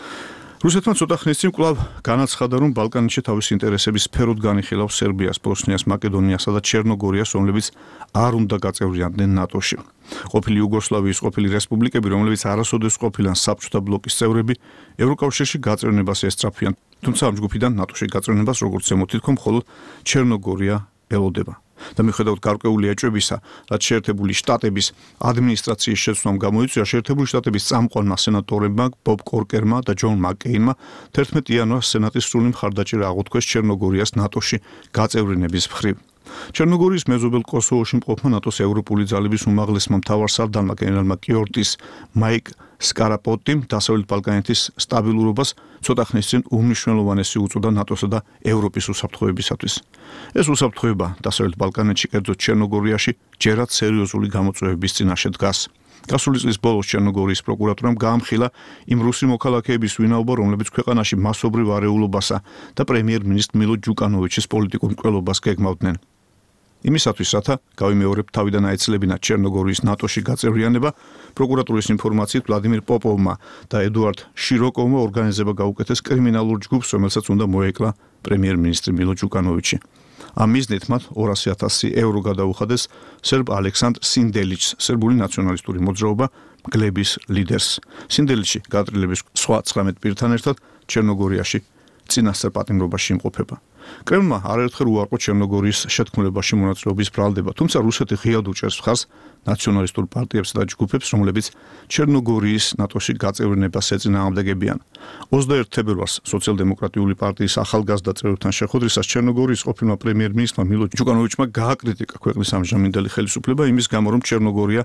რუსეთმა ცოტა ხნის წინ კვლავ განაცხადა, რომ ბალკანეთში თავის ინტერესების სფეროდ განიხილავს სერბიას, ბოსნიას, მაკედონიასა და ჩერნოგორიას, რომლებიც არ უნდა გაწევრიანდნენ ნატოში. ყოფილი იუგოსლავიის ყოფილი რესპუბლიკები, რომლებიც არასოდეს ყოფილან საბჭოთა ბლოკის წევრები, ევროკავშირში გაწევრიანებას ესწრაფვიან. თუმცა ამ ჯგუფიდან ნატოში გაწევრიანებას, როგორც ემოთითქო, მხოლოდ ჩერნოგორია ელოდება. და მიუხედავად გარკვეული ეჭვებისა, რაც შეერთებული შტატების ადმინისტრაციის შეცვლამ გამოიწვია, შეერთებული შტატების წამყვანმა სენატორებმა ბობ კორკერმა და ჯონ მაკეინმა 11 იანვარს სენატის სრული მხარდაჭერა აღუთქვეს ჩერნოგორიას ნატოში გაწევრიანების მხრივ. ჩერნოგორიის მეზობელ კოსოვოში მყოფმა ნატოს ევროპული ძალების უმაღლესმა მთავარსარდალმა გენერალმა კიორტის მაიკ სკარაპოტიმ დასავლეთ ბალკანეთის სტაბილურობას ცოტა ხნის წინ უმნიშვნელოვანესი უწოდა ნატოსა და ევროპის უსაფრთხოებისათვის. ეს უსაფრთხოება დასავლეთ ბალკანეთში, კერძოდ ჩერნოგორიაში, ჯერაც სერიოზული გამოწვევების წინაშე დგას. გასული წლის ბოლოს ჩერნოგორიის პროკურატურამ გაამხილა იმ რუსი მოქალაქეების ვინაობა, რომლებიც ქვეყანაში მასობრივ არეულობასა და პრემიერ-მინისტრ მილო ჯუკანოვიჩის პოლიტიკურ მკვლელობას გეგმავდნენ. იმისათვის, რათა გავიმეორებ თავიდან აეცლებინა ჩერნოგორიის ნატოში გაწევრიანება, პროკურატურის ინფორმაციით ვლადიმირ პოპოვმა და ედუარდ შიროკოვმა ორგანიზება გაუკეთეს კრიმინალურ ჯგუფს, რომელსაც უნდა მოეკლა პრემიერ-მინისტრი მილო ჯუკანოვიჩი. ამ მიზნით მათ 200,000 ევრო გადაუხადეს სერბ ალექსანდრ სინდელიჩს, სერბული ნაციონალისტური მოძრაობა მგლების ლიდერს. სინდელიჩი გადატრილების სხვა 19 პირთან ერთად ჩერნოგორიაში წინასწარ პატიმრობაში იმყოფება. კრემლმა არაერთხელ უარყო ჩერნოგორიის შეთქმულებაში მონაწილეობის ბრალდება, თუმცა რუსეთი ღიად უჭერს მხარს ნაციონალისტურ პარტიებსა და ჯგუფებს, რომლებიც ჩერნოგორიის ნატოში გაწევრიანებას ეწინააღმდეგებიან. 21 თებერვალს სოციალ-დემოკრატიული პარტიის ახალგაზრდა წევრებთან შეხვედრისას ჩერნოგორიის ყოფილმა პრემიერ-მინისტრმა მილო ჯუკანოვიჩმა გააკრიტიკა ქვეყნის ამჟამინდელი ხელისუფლება იმის გამო, რომ ჩერნოგორია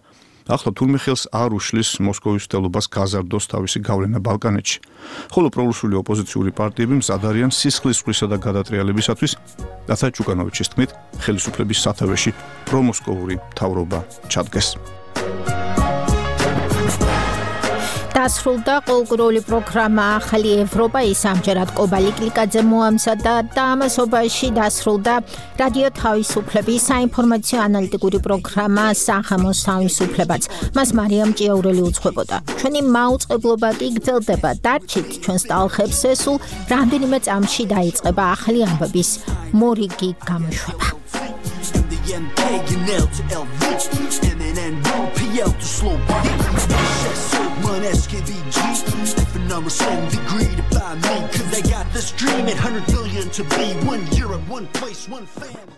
ახლა თურმე ხელს არ უშლის მოსკოვის მცდელობას გაზარდოს თავისი გავლენა ბალკანეთში. ხოლო პრორუსული ოპოზიციური პარტიები მზად არიან სისხლისღვრისა და გადატრიალებისათვის, რათა ჯუკანოვიჩის თქმით, ხელისუფლების სათავეში პრომოსკოვური მთავრობა ჩადგეს. დასრულდა კულტურული პროგრამა ახალი ევროპა, ის ამჯერად კობალიკ ლიკაძე მოამზადა და ამასობაში დასრულდა რადიო თავისუფლების საინფორმაციო ანალიტიკური პროგრამა სახამოს თავისუფლებაც. მას მარიამ ჭიაურელი უძღვებოდა. ჩვენი მაუწყებლობა კი გრძელდება. დარჩით ჩვენს ტალღებს, სულ რამდენიმე წამში დაიწყება ახალი ამბების მორიგი გამოშვება. SKBG, numbers so degreed by me, cause they got this dream at 100 billion to be 1 year at one place, one family.